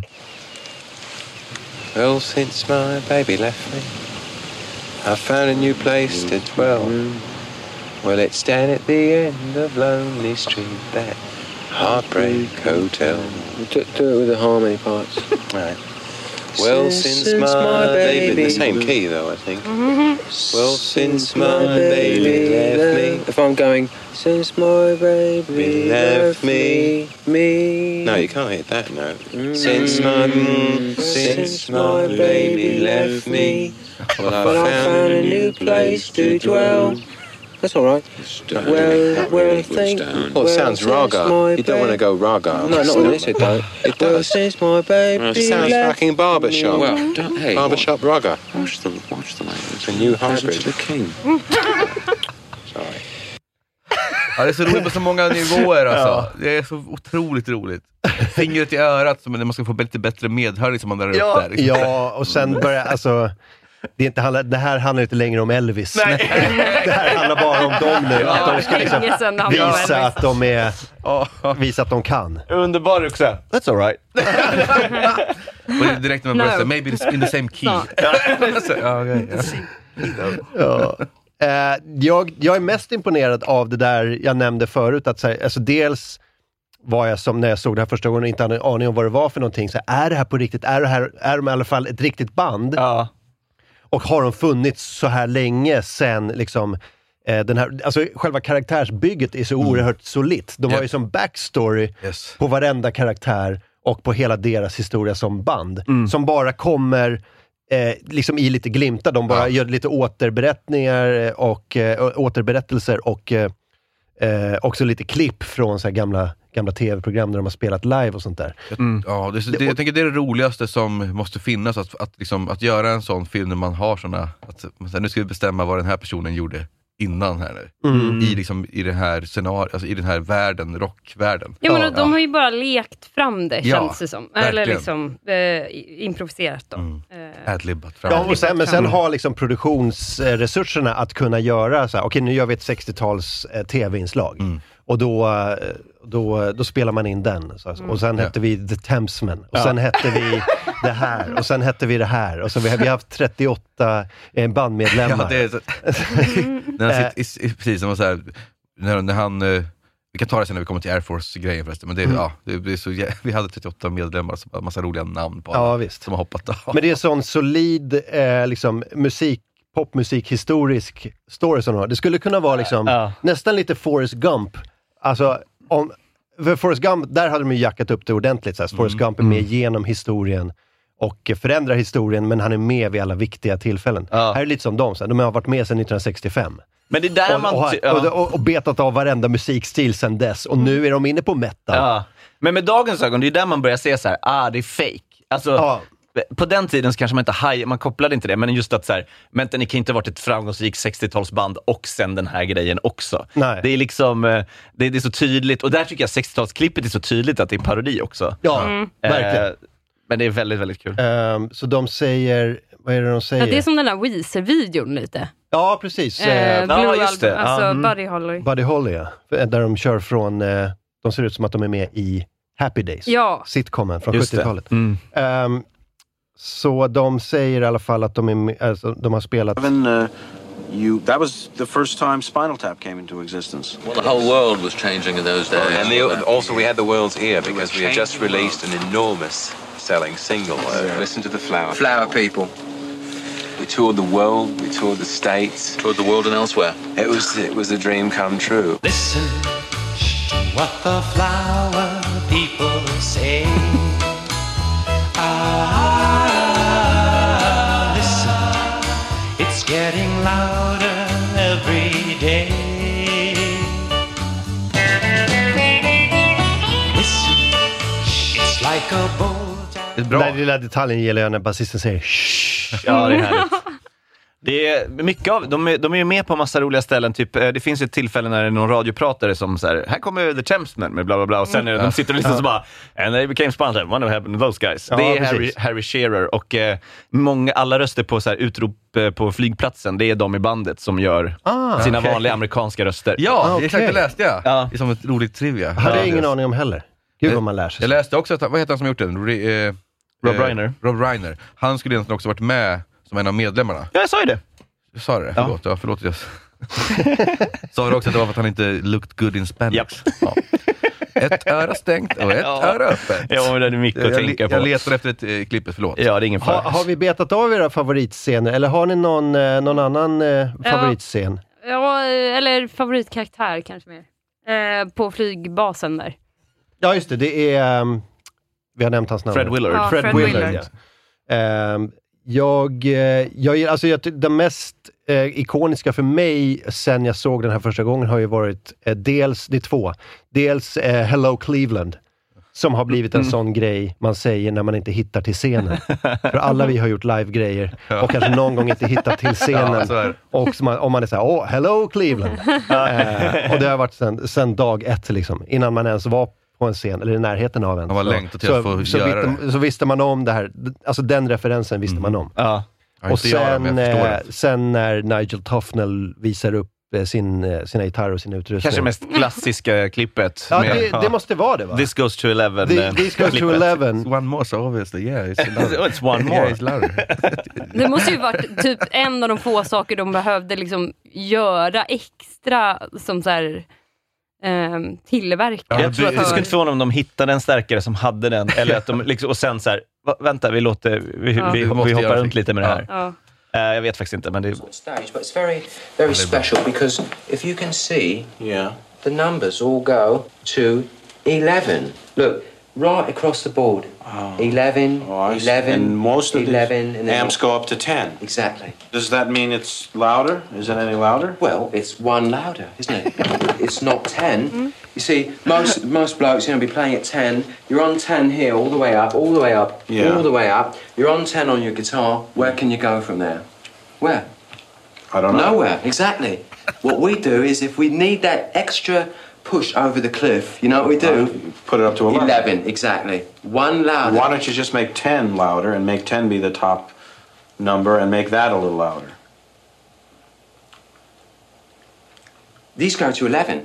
Well, since my baby left me I found a new place to dwell. Well, it's down at the end of Lonely Street, that Heartbreak Hotel. Do, do it with the harmony parts. Right. Well, since, since my, my baby... baby... The same key, though, I think. Mm-hmm. Well, since my baby left me... If I'm going... Since my baby left me, me... No, you can't hit that note. Mm-hmm. Since my... Mm, since my baby left me... Well, I, well, found, I found a new place to dwell. That's all right. Well, well, think. Well, it sounds raga. You don't want to go raga. No, not with this, it don't. It does. Well, since my baby well, it sounds fucking barbershop. Well, don't, hey, barbershop raga. Watch the, watch the language. The new hybrid. To the king. Ja, det är så roligt på så många nivåer alltså. Ja. Det är så otroligt roligt. Fingret i örat, som när man ska få lite bättre medhörning som man drar ja. upp där. Liksom. Ja, och sen börjar, alltså... Det, är inte handla, det här handlar inte längre om Elvis. Nej. Det här handlar bara om dem nu. Ja, att de ska liksom visa att de är... Visa att de kan. Underbar också. That's all right. Och direkt när man börjar no. säga, maybe it's in the same key. ja, okay, ja. Ja. Uh, jag, jag är mest imponerad av det där jag nämnde förut. Att, alltså, dels var jag som när jag såg det här första gången inte hade en aning om vad det var för någonting. Så är det här på riktigt? Är det här, är de i alla fall ett riktigt band? Ja. Och har de funnits så här länge sen liksom eh, den här, alltså själva karaktärsbygget är så mm. oerhört solitt. De yeah. har ju som backstory yes. på varenda karaktär och på hela deras historia som band. Mm. Som bara kommer eh, liksom i lite glimtar. De bara ja. gör lite återberättningar och eh, återberättelser och eh, också lite klipp från så här gamla gamla tv-program där de har spelat live och sånt där. Mm. Ja, det, det, jag tänker det är det roligaste som måste finnas, att, att, liksom, att göra en sån film när man har såna, att nu ska vi bestämma vad den här personen gjorde innan här nu. Mm. I, liksom, i det här scenariot, alltså i den här världen, rockvärlden. Ja, men ja. de har ju bara lekt fram det, ja, känns det som. Eller verkligen. liksom eh, improviserat då. Mm. Eh. Adlibbat fram. Ja, och sen, men sen har liksom produktionsresurserna att kunna göra så här, okej, nu gör vi ett sextio-tals eh, tv-inslag. Mm. Och då, då, då spelar man in den. Så, mm. Och sen hette ja. vi The Thamesmen. Och ja. sen hette vi det här. Och sen hette vi det här. Och så vi har vi haft trettioåtta eh, bandmedlemmar. Ja, det är så. när han sitter, precis som så här, när, när han... Vi kan ta det sen när vi kommer till Air Force-grejen förresten. Men det, mm. ja, det, det är så, vi hade trettioåtta medlemmar, så en massa roliga namn på alla, ja, visst. som har hoppat av. Men det är sån solid eh, liksom, musik, popmusikhistorisk story som de har. Det skulle kunna vara liksom, ja. nästan lite Forrest Gump. Alltså, om, för Forrest Gump, där hade de ju jackat upp det ordentligt. Så här. Forrest mm. Gump är med genom historien och förändrar historien, men han är med vid alla viktiga tillfällen. Ja. Här är det lite som de, så här. De har varit med sedan nittonhundrasextiofem. Men det är där och, man... Och, ja. och, och, och betat av varenda musikstil sedan dess. Och nu är de inne på metal. Ja. Men med dagens ögon, det är där man börjar se så här, ah, det är fake. Alltså... Ja. På den tiden så kanske man inte haj, man kopplade inte det, men just att så här, men ni kan inte ha varit ett framgångsrikt sextiotalsband och sen den här grejen också. Nej. Det är liksom, det är, det är så tydligt, och där tycker jag sextiotalsklippet är så tydligt att det är parodi också. Ja, mm. verkligen. Eh, men det är väldigt, väldigt kul. Um, så de säger, vad är det de säger? Ja, det är som den där Weezer-videon lite. Ja, precis. Eh, Blue ja, just det. Alltså mm. Buddy Holly. Buddy Holly, ja. Där de kör från, eh, de ser ut som att de är med i Happy Days. Ja. Sitcomen från just sjuttiotalet. Mm. Um, Så de säger i alla fall att de, är, alltså, de har spelat... Even, uh, you, that was the first time Spinal Tap came into existence. Well, the whole world was changing in those days. And the, also we had the world's ear because we had just released an enormous selling single. Uh, Listen to the Flower. Flower People. We toured the world, we toured the States. Toured the world and elsewhere. It was, it was a dream come true. Listen to what the flower people say. Ah, listen, it's getting louder every day. Listen, it's like a bolt. Den där lilla detaljen gillar jag när basisten säger shh. Ja, det är härligt. Det är mycket av, de är, de är ju med på massa roliga ställen, typ, det finns ett tillfälle när det är någon radiopratare som så här, här kommer The Thamesmen med bla bla bla, och sen mm. de sitter och liksom ja. så bara, and they became sponsored, what happened to those guys? Ja, det är Harry, Harry Shearer, och eh, många, alla röster på så här, utrop eh, på flygplatsen, det är de i bandet som gör ah, sina okay. vanliga amerikanska röster. Ja, ah, okay. exakt, det läste jag. Ja. Det är som ett roligt trivia. Hade jag ingen aning om heller. Gud vad man lär sig. Jag läste också, att, vad heter han som gjort den? Eh, Rob eh, Reiner. Rob Reiner. Han skulle egentligen också varit med som en av medlemmarna. Ja, jag sa ju det. Du sa det, förlåt. Ja, förlåt. Jag sa det också att det var för att han inte looked good in Spanish. Yep. Ja. Ett öra stängt och ett ja. öra öppet. Ja, men det är mycket att jag, tänka på. Jag letar efter ett eh, klippet, förlåt. Ja, det är ingen fara. Ha, har vi betat av era favoritscener? Eller har ni någon, eh, någon annan eh, favoritscen? Ja, ja, eller favoritkaraktär kanske mer. Eh, på flygbasen där. Ja, just det. Det är... Um, vi har nämnt hans namn. Fred Willard. Ja, Fred, Fred Willard, Willard. Ja. Um, Jag, jag, alltså jag, det mest eh, ikoniska för mig sen jag såg den här första gången har ju varit eh, dels, det är två, dels eh, Hello Cleveland, som har blivit en sån grej man säger när man inte hittar till scenen. För alla vi har gjort live-grejer och kanske någon gång inte hittat till scenen. Ja, och så man, om man är såhär, åh, hello Cleveland. eh, och det har varit sen, sen dag ett liksom, innan man ens var på en scen, eller i närheten av en. Man var längtat till att få så, göra så, visste, så visste man om det här, alltså den referensen visste mm. man om. Ja. Och sen, eh, sen när Nigel Tufnell visar upp sin, sina gitarrer och sin utrustning. Kanske mest klassiska klippet. Ja, med, det, ja. det måste vara det, va? This goes to eleven. The, this goes to eleven. It's one more, so obviously, yeah. It's, oh, it's one more. Yeah, it's louder. Det måste ju varit typ en av de få saker de behövde liksom göra extra som så här um, tillverka. Ja, jag tror att det skulle inte förvåna om de hittade en stärkare som hade den, eller att de liksom, och sen så här, vänta, vi låter vi, ja. vi, vi, vi hoppar runt lite med det här. Ja. Uh, jag vet faktiskt inte, men det är... Stage, but it's very, very special because if you can see, yeah, the numbers all go to eleven. Look, right across the board. Oh. eleven, oh, eleven, and most of eleven, the and then amps go up to ten. Exactly. Does that mean it's louder? Is it any louder? Well, it's one louder, isn't it? It's not ten. Mm. You see, most most blokes, you know, be playing at ten. You're on ten here, all the way up, all the way up, yeah. all the way up. You're on ten on your guitar. Where can you go from there? Where? I don't know. Nowhere, exactly. What we do is if we need that extra push over the cliff, you know what we do? Uh, put it up to eleven. eleven, exactly. One louder. Why don't you just make ten louder and make ten be the top number and make that a little louder? These go to eleven.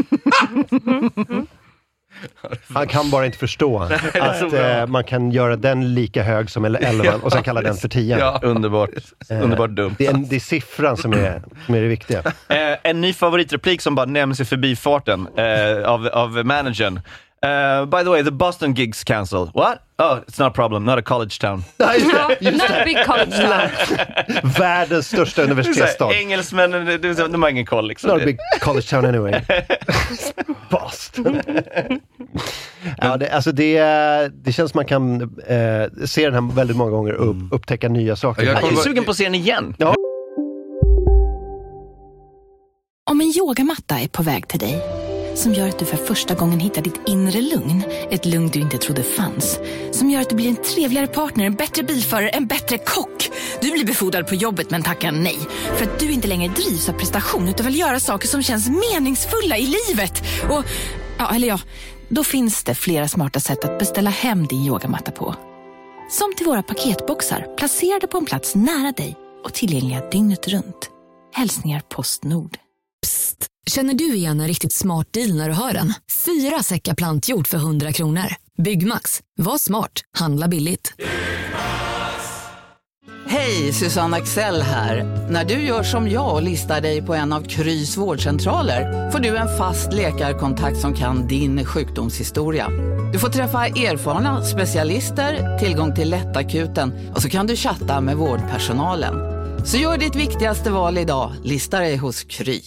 Han kan bara inte förstå att eh, man kan göra den lika hög som elva och sen kalla den för tio. Ja, underbart. Eh, underbart dumt. Det är, det är siffran som är, som är det viktiga. Eh, en ny favoritreplik som bara nämns i förbifarten eh, av, av managern. Uh, by the way, the Boston gigs cancelled. What? Oh, it's not a problem. Not a college town. Ja, just det, just Not a big college town. Världens största universitetsstad. Engelsmännen, de, de har ingen koll liksom. Not a big college town anyway. Boston. Ja, det, alltså det, det känns som man kan eh, se den här väldigt många gånger upp, upptäcka nya saker. Jag är sugen på att se den igen. Ja. Om en yogamatta är på väg till dig, som gör att du för första gången hittar ditt inre lugn, ett lugn du inte trodde fanns, som gör att du blir en trevligare partner, en bättre bilförare, en bättre kock. Du blir befordrad på jobbet men tackar nej, för att du inte längre drivs av prestation utan vill göra saker som känns meningsfulla i livet. Och, ja, eller ja, då finns det flera smarta sätt att beställa hem din yogamatta på. Som till våra paketboxar, placerade på en plats nära dig och tillgängliga dygnet runt. Hälsningar Postnord. Psst, känner du igen en riktigt smart deal när du hör den? Fyra säckar plantjord för hundra kronor. Byggmax, var smart, handla billigt. Hej, Susanne Axel här. När du gör som jag och listar dig på en av Krys vårdcentraler får du en fast läkarkontakt som kan din sjukdomshistoria. Du får träffa erfarna specialister, tillgång till lättakuten och så kan du chatta med vårdpersonalen. Så gör ditt viktigaste val idag, lista dig hos Kry.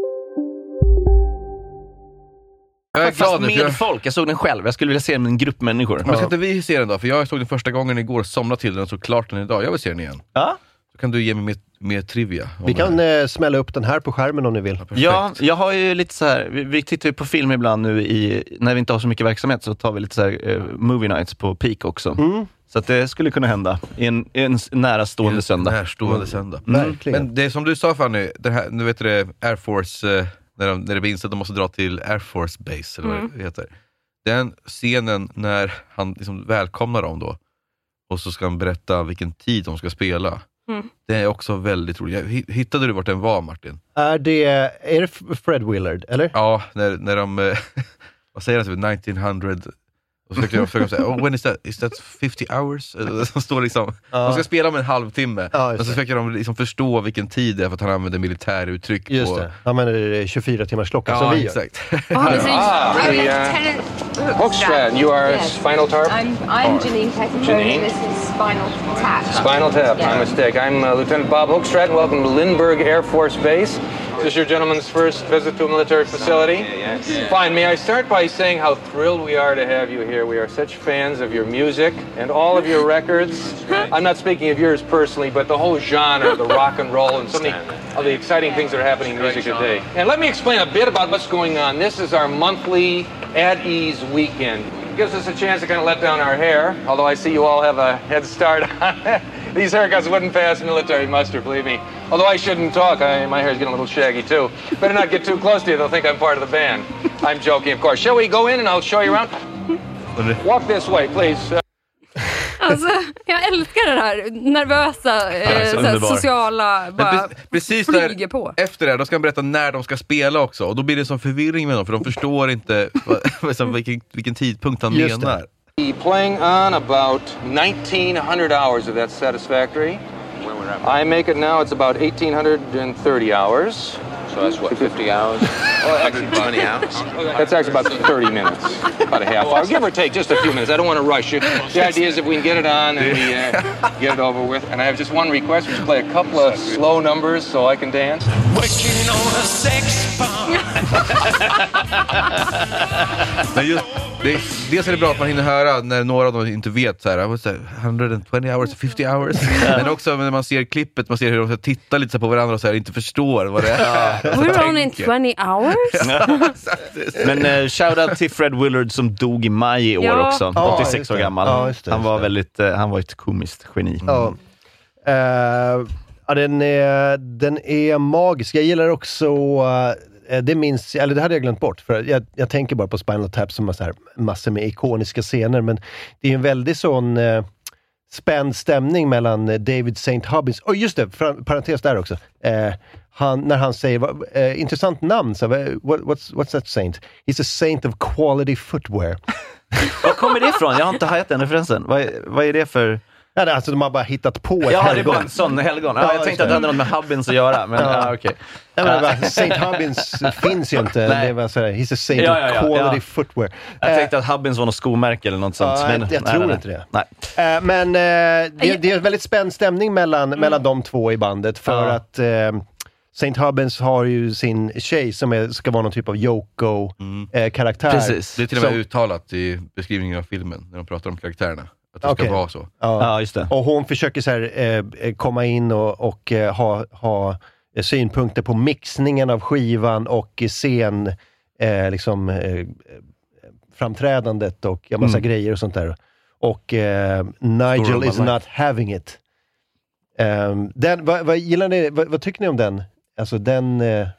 Jag är glad med jag... folk, jag såg den själv. Jag skulle vilja se den med en grupp människor. Men ska inte vi se den då? För jag såg den första gången igår, somnade till den och så klart den idag. Jag vill se den igen. Ja? Så kan du ge mig mer, mer trivia. Vi kan eh, smälla upp den här på skärmen om ni vill. Ja, ja, jag har ju lite så här. Vi, vi tittar ju på film ibland nu i, när vi inte har så mycket verksamhet så tar vi lite så här uh, movie nights på Peak också. Mm. Så att det skulle kunna hända i en, en nära stående söndag. Närstående mm. söndag. Mm. Men det som du sa Fanny, det här, nu vet du det, Air Force, eh, när, de, när det blir insett att de måste dra till Air Force Base, eller Mm. vad det heter. Den scenen när han liksom välkomnar dem då, och så ska han berätta vilken tid de ska spela. Mm. Det är också väldigt roligt. Hittade du vart den var, Martin? Är det, är det Fred Willard, eller? Ja, när, när de, vad säger han, nittonhundra... Och så försöker de, försöker de säga, oh, when is that? Is that fifty hours? Som står liksom, ja. De ska spela om en halvtimme. Ja, och så försöker de liksom förstå vilken tid det är för att han använder militäruttryck. Just på... det, han använder tjugofyra timmars klockan ja, som vi exakt. gör. Ah, the, uh, Hookstrand, you are yes. Spinal Tap? I'm, I'm Janine Peckinpah. Janine? This is Spinal Tap. Spinal Tap, yeah. my mistake. I'm uh, Lieutenant Bob Hookstrand. Welcome to Lindbergh Air Force Base. Is this your gentleman's first visit to a military facility? Yes. Fine. May I start by saying how thrilled we are to have you here. We are such fans of your music and all of your records. I'm not speaking of yours personally, but the whole genre, the rock and roll, and so many of the exciting things that are happening in music today. And let me explain a bit about what's going on. This is our monthly At Ease weekend. gives us a chance to kind of let down our hair, although I see you all have a head start on it. These haircuts wouldn't pass military muster, believe me. Although I shouldn't talk, I, my hair's getting a little shaggy too. Better not get too close to you, they'll think I'm part of the band. I'm joking, of course. Shall we go in and I'll show you around? Walk this way, please. Uh, Alltså, jag älskar den här nervösa, eh, såhär, sociala, bara precis flyger där, på. Efter det, då ska de berätta när de ska spela också. Och då blir det som förvirring med dem, för de förstår inte vad, vilken, vilken tidpunkt han Just menar. Det. Playing on about nineteen hundred hours of that satisfactory. I make it now, it's about eighteen thirty hours. So that's what, fifty hours? Oh, actually twenty hours. That's actually about thirty minutes. About a half hour. Give or take, just a few minutes. I don't want to rush it. The idea is if we can get it on and we uh, get it over with. And I have just one request. We should play a couple of slow numbers so I can dance. Working on a sex bomb. Men just, det, dels är det bra att man hinner höra när några av dem inte vet så här, hundratwenty hours, fifty hours. Men också när man ser klippet, man ser hur de tittar lite på varandra och så här, inte förstår vad det är. We're on in twenty hours? Men uh, shoutout till Fred Willard som dog i maj i år ja. också, ja, åttiosex år gammal. Ja, just det, han just var det. väldigt, uh, han var ett komiskt geni. Ja. Uh, ja, den är, den är magisk. Jag gillar också uh, det minns, eller det hade jag glömt bort, för jag, jag tänker bara på Spinal Tap som har så här massor med ikoniska scener, men det är en väldigt sån uh, spänd stämning mellan David Saint Hubbins, och oh, just det, för, parentes där också, uh, han, när han säger, uh, intressant namn, så, uh, what, what's, what's that saint? He's a saint of quality footwear. Vad kommer det ifrån? Jag har inte hajat den referensen. Vad, vad är det för... Ja, det, alltså de har bara hittat på ett ja, helgon. Ja, det är bara en sån helgon. Ja, jag tänkte att det hade något med Hubbins att göra, men ja, ja okej. Okay. Ja, Saint Hubbins finns ju inte. Det var så här, he's a saint ja, ja, ja, of quality ja. footwear. Jag tänkte att Hubbins var något skomärke eller något sånt. Ja, men, jag, jag nej, tror nej, inte det. Nej. Uh, men uh, det, det är en väldigt spänd stämning mellan, mm. mellan de två i bandet, för ja. att uh, Saint Hubbins har ju sin tjej som är, ska vara någon typ av Yoko-karaktär. Mm. Precis. Det är till och med som, uttalat i beskrivningen av filmen när de pratar om karaktärerna. Att det okay. ska vara så. Ja. Ja, just det. Och hon försöker så här, eh, komma in och, och eh, ha, ha synpunkter på mixningen av skivan och scen, eh, liksom, eh, framträdandet och en massa mm. grejer och sånt där. Och eh, Nigel is not having it. Um, den, vad, vad gillar ni, vad, vad tycker ni om den? Alltså den... Eh...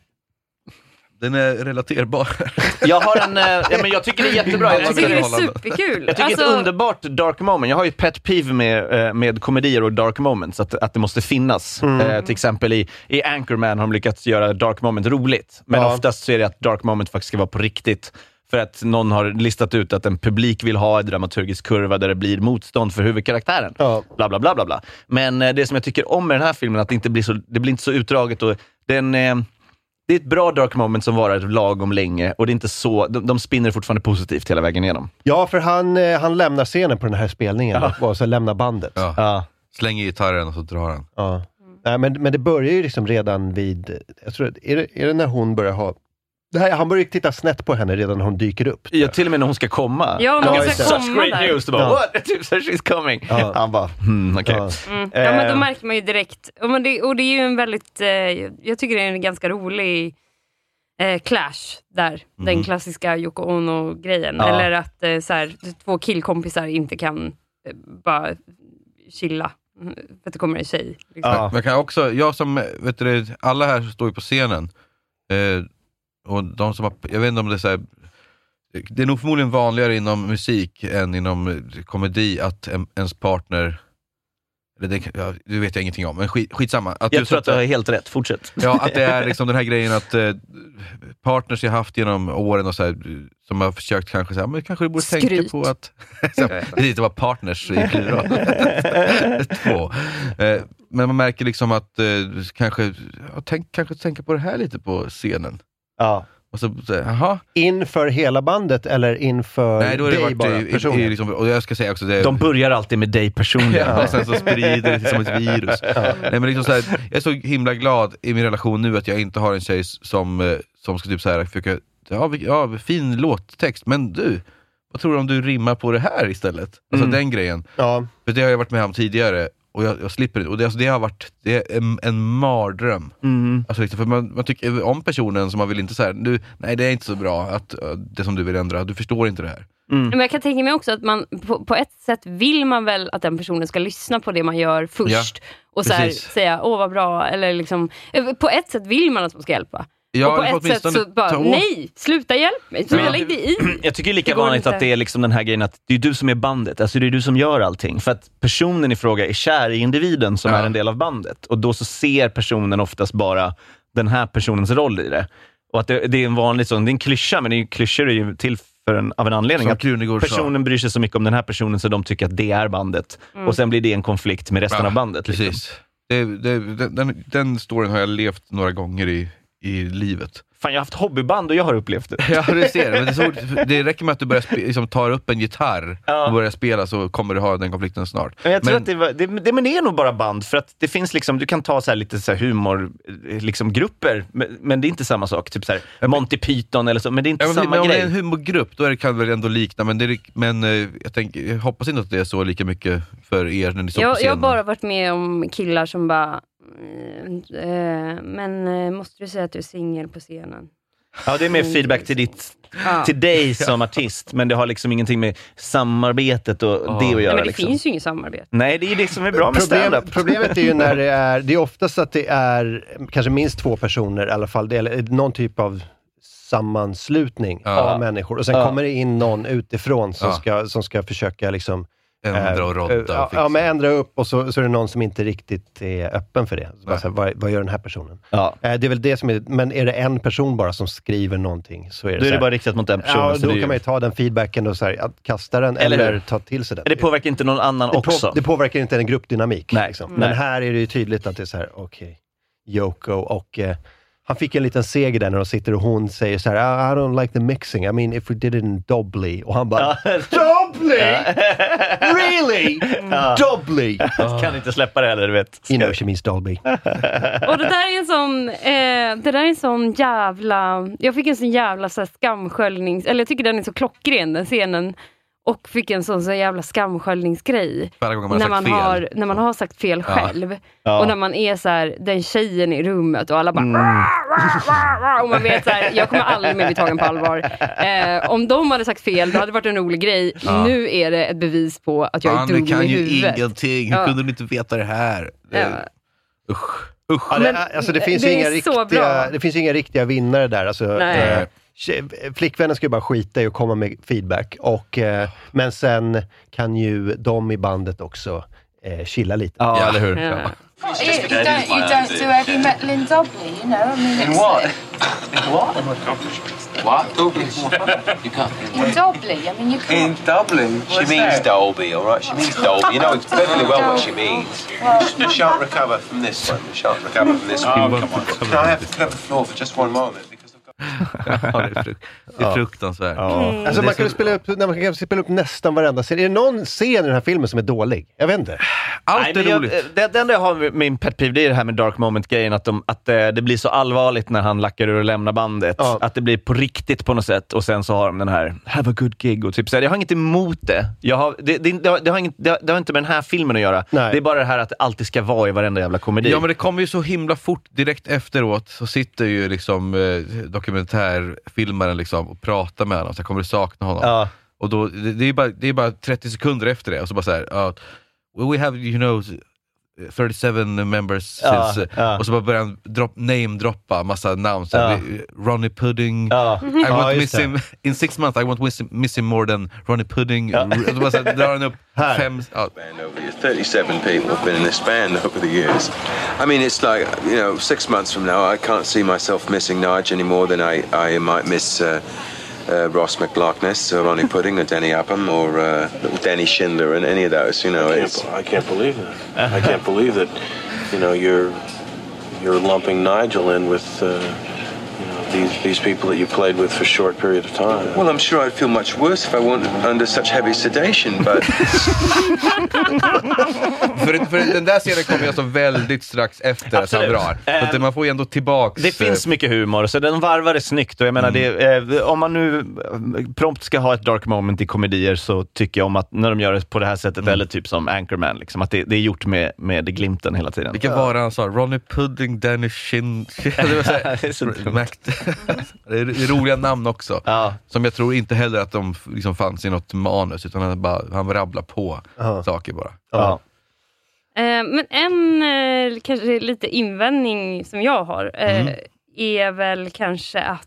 Den är relaterbar. Jag har en, ja, men jag tycker det är jättebra. Jag tycker det är superkul. Jag tycker alltså... ett underbart dark moment. Jag har ju ett pet peeve med, med komedier och dark moments, att, att det måste finnas. Mm. Eh, till exempel i, i Anchorman har de lyckats göra dark moment roligt. Men ja. oftast så är det att dark moment faktiskt ska vara på riktigt. För att någon har listat ut att en publik vill ha en dramaturgisk kurva där det blir motstånd för huvudkaraktären. Ja. Bla, bla, bla, bla, bla. Men eh, det som jag tycker om med den här filmen, att det inte blir så, det blir inte så utdraget. Och den... Eh, Det är ett bra dark moment som varar lagom länge, och det är inte så, de, de spinner fortfarande positivt hela vägen igenom. Ja, för han, han lämnar scenen på den här spelningen, ja. och så lämnar bandet. Ja. Ja. Slänger gitarren och så drar han. Ja. Mm. Nej, men, men det börjar ju liksom redan vid, jag tror, är det, är det när hon börjar ha, det här, han börjar ju titta snett på henne redan när hon dyker upp. Ja, till och med när hon ska komma. Ja, men ja, ska komma such great där. News, bara, ja. What? She's coming. Ja. Han bara, hmm, okej. Okay. Ja. Mm. Ja, men då märker man ju direkt, och, men det, och det är ju en väldigt, eh, jag tycker det är en ganska rolig Eh, clash där, mm. den klassiska Yoko Ono-grejen. Ja. Eller att eh, så här, två killkompisar inte kan eh, bara chilla för att det kommer en tjej. Liksom. Ja. Men kan jag också, jag som, vet du, alla här står ju på scenen eh, och de som har, jag vet inte om det är så här, det är nog förmodligen vanligare inom musik än inom komedi att en, ens partner, det, ja, det vet jag ingenting om, men skit, skitsamma. Att jag tror att du har helt rätt, fortsätt. Ja, att det är liksom den här grejen att eh, partners jag haft genom åren och så här, som har försökt kanske säga, men kanske du borde Skryt. tänka på att det inte var partners i plural. Två. Eh, men man märker liksom att eh, kanske, ja, tänk, kanske tänka på det här lite på scenen. Ja. Och så, så, aha. Inför hela bandet eller inför Nej, då är det dig bara i, i, i, liksom, och jag ska säga också det, de börjar alltid med dig personligen. Ja, och sen så sprider det som ett virus. Ja. Nej, men liksom så här, jag är så himla glad i min relation nu att jag inte har en tjej som, som ska typ så här försöka, ja, ja, fin låttext, men du, vad tror du om du rimmar på det här istället? Alltså mm. den grejen. Ja. För det har jag varit med om tidigare. och jag, jag slipper det. Och det, alltså, det har varit det är en, en mardröm. Mm. Alltså, för man, man tycker om personen som man vill inte säga, du, nej det är inte så bra att uh, det som du vill ändra, du förstår inte det här. Mm. Men jag kan tänka mig också att man på, på ett sätt vill man väl att den personen ska lyssna på det man gör först. Ja, och så här, säga, åh vad bra. Eller liksom, på ett sätt vill man att man ska hjälpa. Ja, och på ett sätt så bara, nej, sluta hjälp mig. Sluta ja. lägg dig i. Jag tycker lika vanligt inte. Att det är liksom den här grejen att det är du som är bandet. Alltså det är du som gör allting. För att personen i fråga är kär i individen som ja. är en del av bandet. Och då så ser personen oftast bara den här personens roll i det. Och att det, det är en vanlig sån, det är en klyscha, men det är ju, klyschor är ju till för en, av en anledning. Att personen bryr sig så mycket om den här personen så de tycker att det är bandet. Mm. Och sen blir det en konflikt med resten ja, av bandet. Precis. Liksom. Det, det, den, den storyn har jag levt några gånger i, i livet. Fan, jag har haft hobbyband och jag har upplevt det. Ja, du ser. Men det, så, det räcker med att du börjar spe, liksom, tar upp en gitarr ja. och börjar spela så kommer du ha den konflikten snart. Men jag tror men, att det, var, det, det, men det är nog bara band. För att det finns liksom, du kan ta så här lite så här humor liksom grupper, men, men det är inte samma sak. Typ så här Monty Python eller så, men det är inte ja, men, samma men, grej. Om det är en humorgrupp, då är det, kan det väl ändå likna. Men, det är, men jag, tänker, jag hoppas inte att det är så lika mycket för er när ni står jag, på scenen. Jag har bara varit med om killar som bara äh, men äh, måste du säga att du är singel på scenen? Ja, det är mer feedback till, ditt, ja. till dig som artist, men det har liksom ingenting med samarbetet och oh. det att göra. Nej, men det liksom. finns ju inget samarbete. Nej, det är det som är bra med Problem, stand-up. Problemet är ju när det är, det är oftast att det är kanske minst två personer i alla fall, det är någon typ av sammanslutning ja. av människor. Och sen ja. kommer det in någon utifrån som, ja. ska, som ska försöka liksom ändra och rodda. Äh, och ja, men ändra upp och så, så är det någon som inte riktigt är öppen för det. Så bara så här, vad, vad gör den här personen? Ja. Äh, det är väl det som är, men är det en person bara som skriver någonting så är det då är så här, det bara riktat mot den personen. Ja, så då kan ju... man ju ta den feedbacken och så här, att kasta den eller, eller ta till sig den. Det påverkar inte någon annan det också. På, det påverkar inte en gruppdynamik. Nej. Liksom. Nej. Men här är det ju tydligt att det är så här, okej, okay, Yoko och eh, han fick en liten seger där när de sitter och hon säger så här, I don't like the mixing. I mean, if we did it in Dobley. Och han bara, Dobley? Really? Ja. Dobley? Kan inte släppa det heller, du vet. You know she means Dolby. Och det där är en sån, eh, det där är en sån jävla, jag fick en sån jävla så här, skamsköljnings, eller jag tycker den är så klockren, den scenen. Och fick en sån så jävla skamsköljningsgrej. Man när, man fel. har, när man har sagt fel ja. själv. Ja. Och när man är så här, den tjejen i rummet och alla bara... Mm. Och man vet så här, jag kommer aldrig mer bli tagen på allvar. Eh, om de hade sagt fel, då hade det varit en rolig grej. Ja. Nu är det ett bevis på att jag är dum i huvudet. Han kan ju ingenting. Hur ja. kunde du inte veta det här? Det, ja. Usch. Usch. Ja, det, alltså, det, finns det, inga riktiga, det finns inga riktiga vinnare där. Alltså, eh, flickvännen ska ju bara skita i och komma med feedback. Och, eh, men sen kan ju de i bandet också eh, chilla lite. Ja, eller hur? Ja. Ja. You, you don't, you don't do heavy metal in Dublin, you know? I mean, in what? In what? What? Dublin? You can't. In Dublin, I mean, you can't. In Dublin? She means Dolby, all right? She means Dolby. You know perfectly well what she means. You shan't recover from this one. You shan't recover from this one. Oh, come on. Can I have, can I have the floor for just one moment? Ja, det är, frukt, det är fruktansvärt. Ja. Mm. Alltså man kan ju spela upp, när man kan spela upp nästan varenda scen. Är det någon scen i den här filmen som är dålig? Jag vet inte. Allt Nej, är jag, roligt. Det, det enda jag har med min pet peeve, det är det här med dark moment-grejen. Att, de, att det, det blir så allvarligt när han lackar ur och lämnar bandet. Ja. Att det blir på riktigt på något sätt. Och sen så har de den här have a good gig. Och typ så här, jag har inget emot det. Jag har, det, det, det, har, det, har inget, det, det har inte med den här filmen att göra. Nej. Det är bara det här att det alltid ska vara i varenda jävla komedi. Ja, men det kommer ju så himla fort. Direkt efteråt så sitter ju liksom eh, dokumentärfilmaren liksom och pratar med honom. Så kommer du sakna honom. Ja. Och då, det, det, är bara, det är bara trettio sekunder efter det. Och så bara så här, uh, well, we have, you know, thirty-seven members ja, since, ja. och så bara börjar han drop, name-droppa massa namn. Så ja. Ronnie Pudding. Ja. I ja, won't miss him in six months. I won't miss him, miss him more than Ronnie Pudding. Ja. Och så bara så här, drar han upp fem... Ja. thirty-seven people have been in this band over the years. I mean, it's like, you know, six months from now, I can't see myself missing Nige any more than I, I might miss... Uh, Uh, Ross McLaughness, or Ronnie Pudding, or Denny Upham, or uh, Denny Schindler, and any of those. You know, I can't, it's... I can't believe that. I can't believe that. You know, you're you're lumping Nigel in with uh, you know these, these people that you played with for a short period of time. Well, I'm sure I'd feel much worse if I weren't under such heavy sedation, but... för, för den där scenen kommer alltså väldigt strax efter att han drar. Så att man får ju ändå tillbaks... Det finns mycket humor, så den varvar är snyggt. Och jag menar, mm. det, eh, om man nu prompt ska ha ett dark moment i komedier, så tycker jag om att när de gör det på det här sättet, mm. eller typ som Anchorman, liksom, att det, det är gjort med, med glimten hela tiden. Vilka var det han sa? Ronnie Pudding, Danny Shin... det är så det är roliga namn också. Ja. Som jag tror inte heller att de liksom fanns i något manus, utan han bara han rabblar på uh-huh. saker bara. Ja. Uh, men en uh, kanske lite invändning som jag har uh, mm. är väl kanske att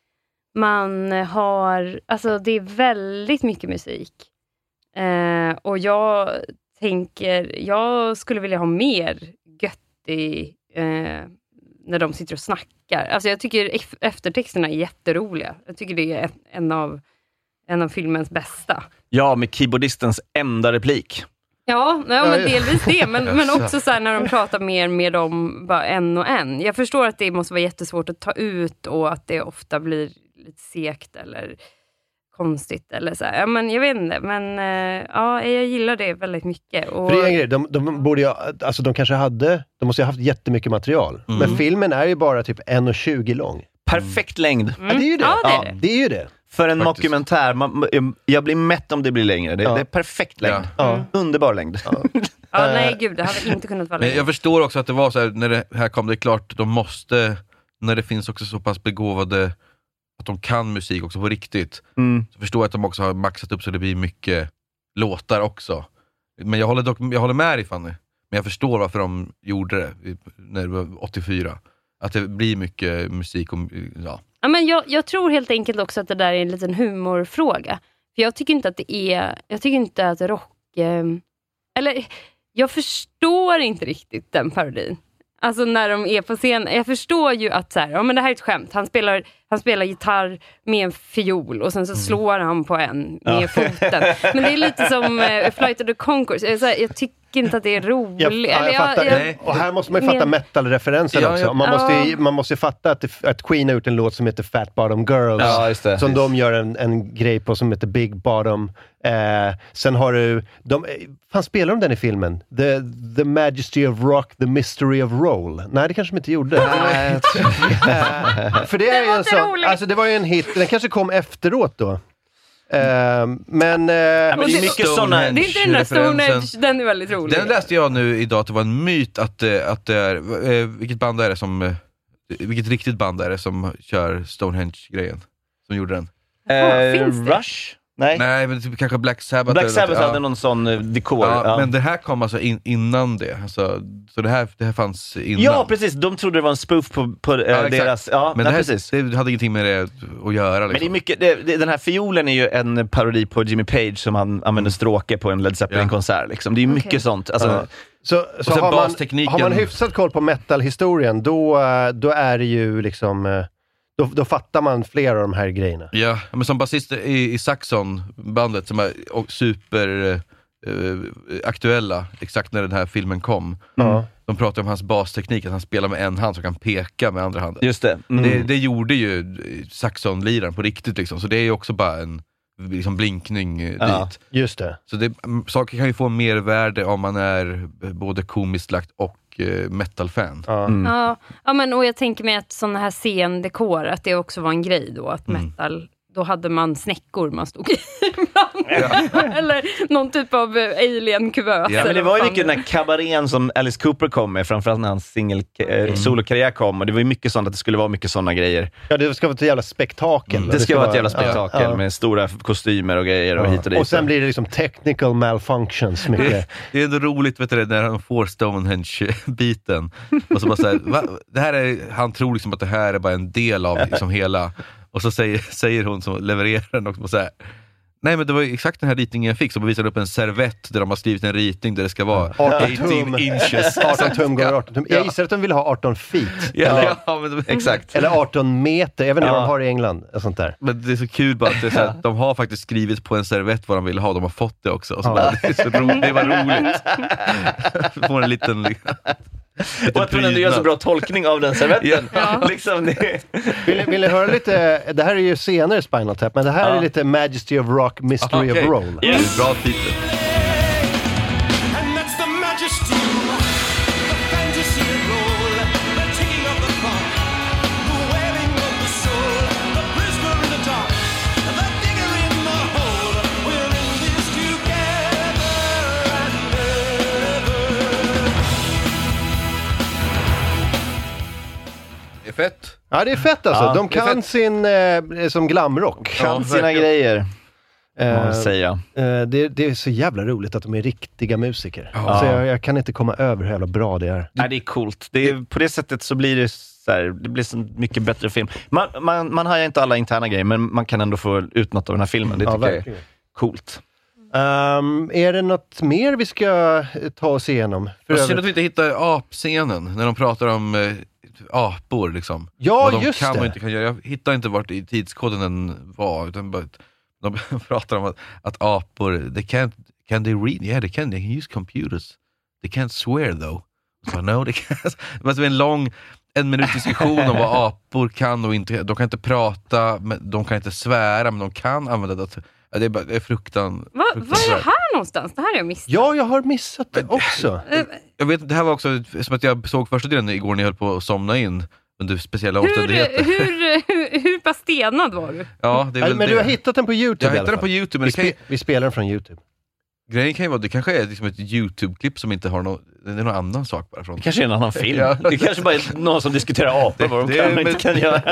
man har, alltså det är väldigt mycket musik. Uh, och jag tänker, jag skulle vilja ha mer göttig uh, när de sitter och snackar. Alltså jag tycker eftertexterna är jätteroliga. Jag tycker det är en av, en av filmens bästa. Ja, med keyboardistens enda replik. Ja, ja men delvis det. Men, men också så här när de pratar mer med dem bara en och en. Jag förstår att det måste vara jättesvårt att ta ut och att det ofta blir lite segt eller konstigt eller så här. Ja, men jag vet inte, men äh, ja, jag gillar det väldigt mycket. Och... För det är en grej, de, de borde ju, alltså de kanske hade, de måste ju ha haft jättemycket material. Mm. Men filmen är ju bara typ en tjugo lång. Perfekt längd. Mm. Ja, det är ju det. Ja, det, är ja, det. det är ju det. För en dokumentär, man, jag blir mätt om det blir längre. Det, ja. det är perfekt längd. Ja. Mm. Underbar längd. Ja. Ja, nej gud, det hade inte kunnat vara längre. Jag förstår också att det var så här, när det här kom, det är klart, de måste, när det finns också så pass begåvade att de kan musik också på riktigt. Mm. Så förstår jag att de också har maxat upp så det blir mycket låtar också. Men jag håller, dock, jag håller med dig, Fanny. Men jag förstår varför de gjorde det när det var åttiofyra. Att det blir mycket musik och ja. Ja, men jag, jag tror helt enkelt också att det där är en liten humorfråga. För jag tycker inte att det är, jag tycker inte att rock eh, eller jag förstår inte riktigt den parodin. Alltså när de är på scen. Jag förstår ju att så här, ja men det här är ett skämt. Han spelar, han spelar gitarr med en fiol och sen så slår mm. han på en med ja. foten. Men det är lite som uh, Flight of the Conchords. Jag, här, jag tycker inte att det är roligt. Jag, ja, jag fattar. Jag, jag, och här måste man ju fatta men... metal-referensen ja, också. Ja. Man måste ju, man måste ju fatta att, det, att Queen har gjort en låt som heter Fat Bottom Girls. Ja, just det. Som de gör en, en grej på som heter Big Bottom. Eh, sen har du... De, fan, spelar de den i filmen? The, the Majesty of Rock, The Mystery of Roll. Nej, det kanske de inte gjorde. Nej, för det är ju en sån... Alltså det var ju en hit. Den kanske kom efteråt då. Uh, men, uh, men det är mycket såna. Det är inte den där Stonehenge, den är väldigt rolig. Den läste jag nu idag att det var en myt att, att det är, uh, vilket band är det som uh, vilket riktigt band är det som kör Stonehenge-grejen som gjorde den? Uh, Finns det? Rush? Nej. Nej, men typ, kanske Black Sabbath. Black Sabbath ja. hade någon sån uh, dekor. Ja, ja. Men det här kom alltså in, innan det. Alltså, så det här, det här fanns innan. Ja, precis. De trodde det var en spoof på, på uh, ja, deras... Ja, men nej, det, här, precis. det hade ingenting med det att göra. Liksom. Men det är mycket, det, det, den här fiolen är ju en parodi på Jimmy Page som han använder stråke på en Led Zeppelin-konsert. Liksom. Det är ju mycket okay. sånt. Alltså, ja. Så, så har, man, har man hyfsat koll på metal-historien, då, då är det ju liksom... Då, då fattar man flera av de här grejerna. Ja, men som basist i, i Saxon-bandet som är super uh, aktuella exakt när den här filmen kom. Mm. De pratar om hans basteknik, att han spelar med en hand så kan peka med andra handen. Just det. Mm. Det, det gjorde ju Saxon-liraren på riktigt liksom. Så det är ju också bara en liksom blinkning uh, ja, dit. Just det. Så det, saker kan ju få mer värde om man är både komiskt lagt och metal-fan. Mm. Ja, ja, men och jag tänker mig att sådana här scendekor, att det också var en grej då, att mm. metal, då hade man snäckor man stod i ja. Eller någon typ av alien-kuvös. Ja, men det var ju mycket den här kabarén som Alice Cooper kom med, framförallt när hans singel mm. solokarriär kom, och det var ju mycket sånt att det skulle vara mycket sådana grejer. Ja, det ska vara ett jävla spektakel. Mm. Det, det ska, ska vara ett jävla spektakel ja, ja. med stora kostymer och grejer ja. och hit och dit. Och sen blir det liksom technical malfunctions mycket. Det är ändå roligt, vet du, när han får Stonehenge-biten. Och så bara så här, va? Det här är, han tror liksom att det här är bara en del av liksom hela... Och så säger, säger hon som levererar den också så här: nej, men det var exakt den här ritningen jag fick, så visar upp en servett där de har skrivit en ritning där det ska vara arton inches. arton tum gånger arton tum. Jag gissar att de vill ha arton feet. Ja, eller, ja men det, exakt. Eller arton meter, jag vet inte ja. vad de har i England och sånt där. Men det är så kul bara att det är så här, de har faktiskt skrivit på en servett vad de vill ha, de har fått det också. Och så ja. bara, det, är så ro, det var roligt. Får en liten... Och att hon ändå gör så bra tolkning av den servetten. Ja. Liksom det. Vill, vill ni höra lite, det här är ju senare Spinal Tap, men det här Ja. är lite Majesty of Rock, Mystery Okay. of Roll. Yes. Bra titel. Det är fett. Ja, det är fett alltså. Ja, De det är kan fett. sin, eh, som glamrock. Kan sina verkligen. grejer. Eh, Vad säger jag? eh, det, det är så jävla roligt att de är riktiga musiker. Ja. Alltså, jag, jag kan inte komma över hur jävla bra det är. Nej, det är coolt. Det är, på det sättet så blir det så här, det blir så mycket bättre film. Man, man, man har ju inte alla interna grejer, men man kan ändå få ut något av den här filmen. Det Ja, tycker jag är verkligen. coolt. Um, är det något mer vi ska eh, ta oss igenom? För Jag synd övrigt- att vi inte hittar apscenen när de pratar om eh, apor liksom. Ja, Vad de just kan det. och inte kan göra. Jag hittar inte vart i tidskoden den var, utan bara, de pratar om att, att apor, they can't, can they read? Yeah, they can, they can use computers. They can't swear though. Så no, they can't. Det måste vara en lång, en minut diskussion om vad apor kan och inte. De kan inte prata, men de kan inte svära, men de kan använda det. Ja, det är, bara, det är fruktan, Va, vad är fruktansvärt. det här någonstans? Det här är jag missat. Ja, jag har missat det också. Jag vet, det här var också som att jag såg första delen igår när jag höll på att somna in under speciella Hur, omständigheter. hur, hur, hur pass stenad var du? Ja, det är Ja, väl men det. du har hittat den på YouTube Jag i alla hittade den fall. på YouTube, men Vi, det kan ju, spe, vi spelar den från YouTube. grejen kan ju vara, det kanske är liksom ett YouTube-klipp som inte har någon, det är någon annan sak bara från. Det kanske är en annan film. Ja. Det kanske bara är någon som diskuterar apor, vad de Det- kan och men- inte kan göra.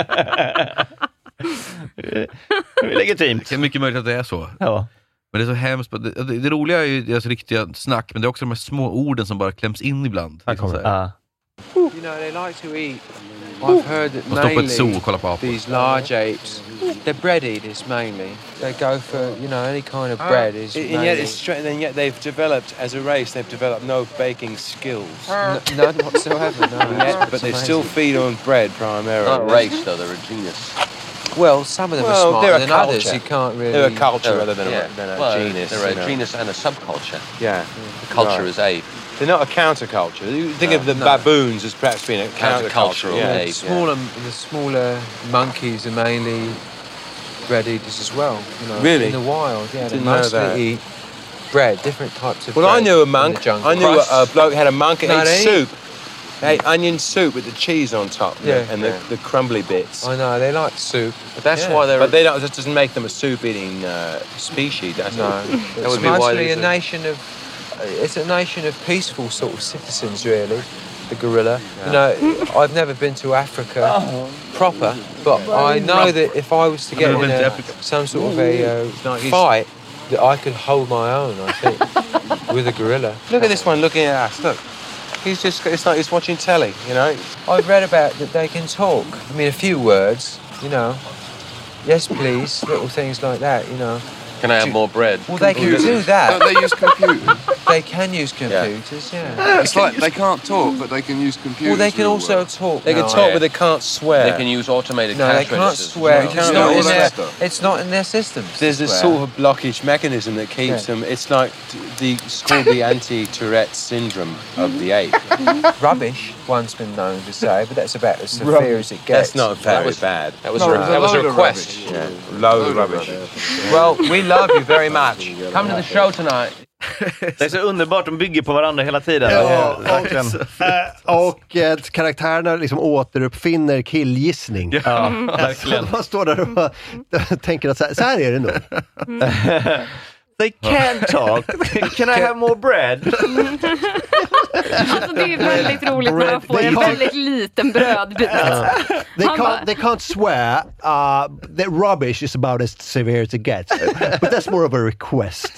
Det är legitimt. Det är mycket möjligt att det är så. Ja. Men det är så hemskt. Det, det, det roliga är ju deras riktiga snack, men det är också de här små orden som bara kläms in ibland. Liksom så här. Ah. You know, they like to eat. I've heard that Och stå på ett mainly zoo och kolla på apor. these large apes, they're bread eaters mainly. They go for, you know, any kind of bread is And mainly... yet, it's strange. And yet, they've developed as a race. They've developed no baking skills. N- none whatsoever, no. And yet, It's but they amazing. still feed on bread primarily. Not a race, though, they're a genus. Well, some of them Well, are smarter they're a than culture. others. You can't really... They're a culture They're- rather than, yeah. a, than a well, genus. They're a you know. genus and a subculture. Yeah. The culture Right. is ape. They're not a counterculture. You think No, of the no. baboons as perhaps being a counterculture. Countercultural, Yeah. yeah. The smaller, the smaller monkeys are mainly bread eaters as well. You know, Really? in the wild, yeah, they Didn't know mostly that. eat bread, different types of Well, bread. I knew a in the monk. jungle. I knew a, a bloke had a monk that No, ate they eat- soup. They ate onion soup with the cheese on top Yeah, and yeah. the, the crumbly bits. I know, they like soup. But that's Yeah. why they're... But they don't, that doesn't make them a soup-eating uh, species. That's No, all. That it's would be why mostly a there's a- nation of. It's a nation of peaceful sort of citizens, really. The gorilla. You know, I've never been to Africa proper, but I know that if I was to get Never in been to a, Africa. some sort of a uh, fight, that I could hold my own. I think with a gorilla. Look at this one looking at us. Look. He's just, it's like he's watching telly, you know? I've read about that they can talk. I mean, a few words, you know. Yes, please, little things like that, you know. Can I have more bread? Well, they can do that. Don't they use computers? They can use computers, yeah. It's like they can't talk, but they can use computers. Well, they can real also well. talk. They can now. talk, but they can't swear. They can use automated No, cash they can't registers. swear. They It's can't not, do in all their, that stuff. it's not in their systems. There's a swear. sort of blockage mechanism that keeps Yeah. them. It's like the it's called the anti-Tourette syndrome of the ape. Rubbish, one's been known to say, but that's about as severe as it gets. That's not very That was- bad. That was, No, a, it was a that was a load of request. rubbish. Yeah, load of rubbish. Well, we love you very much. Come to the show tonight. Det är så underbart, de bygger på varandra hela tiden. Ja, Det är verkligen. och, och eh, karaktärerna liksom återuppfinner killgissning. Ja, verkligen. Man står där och bara, tänker att så här, så här är det nog. They can't talk. Can I have more bread? Alltså det är väldigt roligt när man får en väldigt liten brödbit. They can't, they can't swear. Uh, the rubbish is about as severe as it gets. But that's more of a request.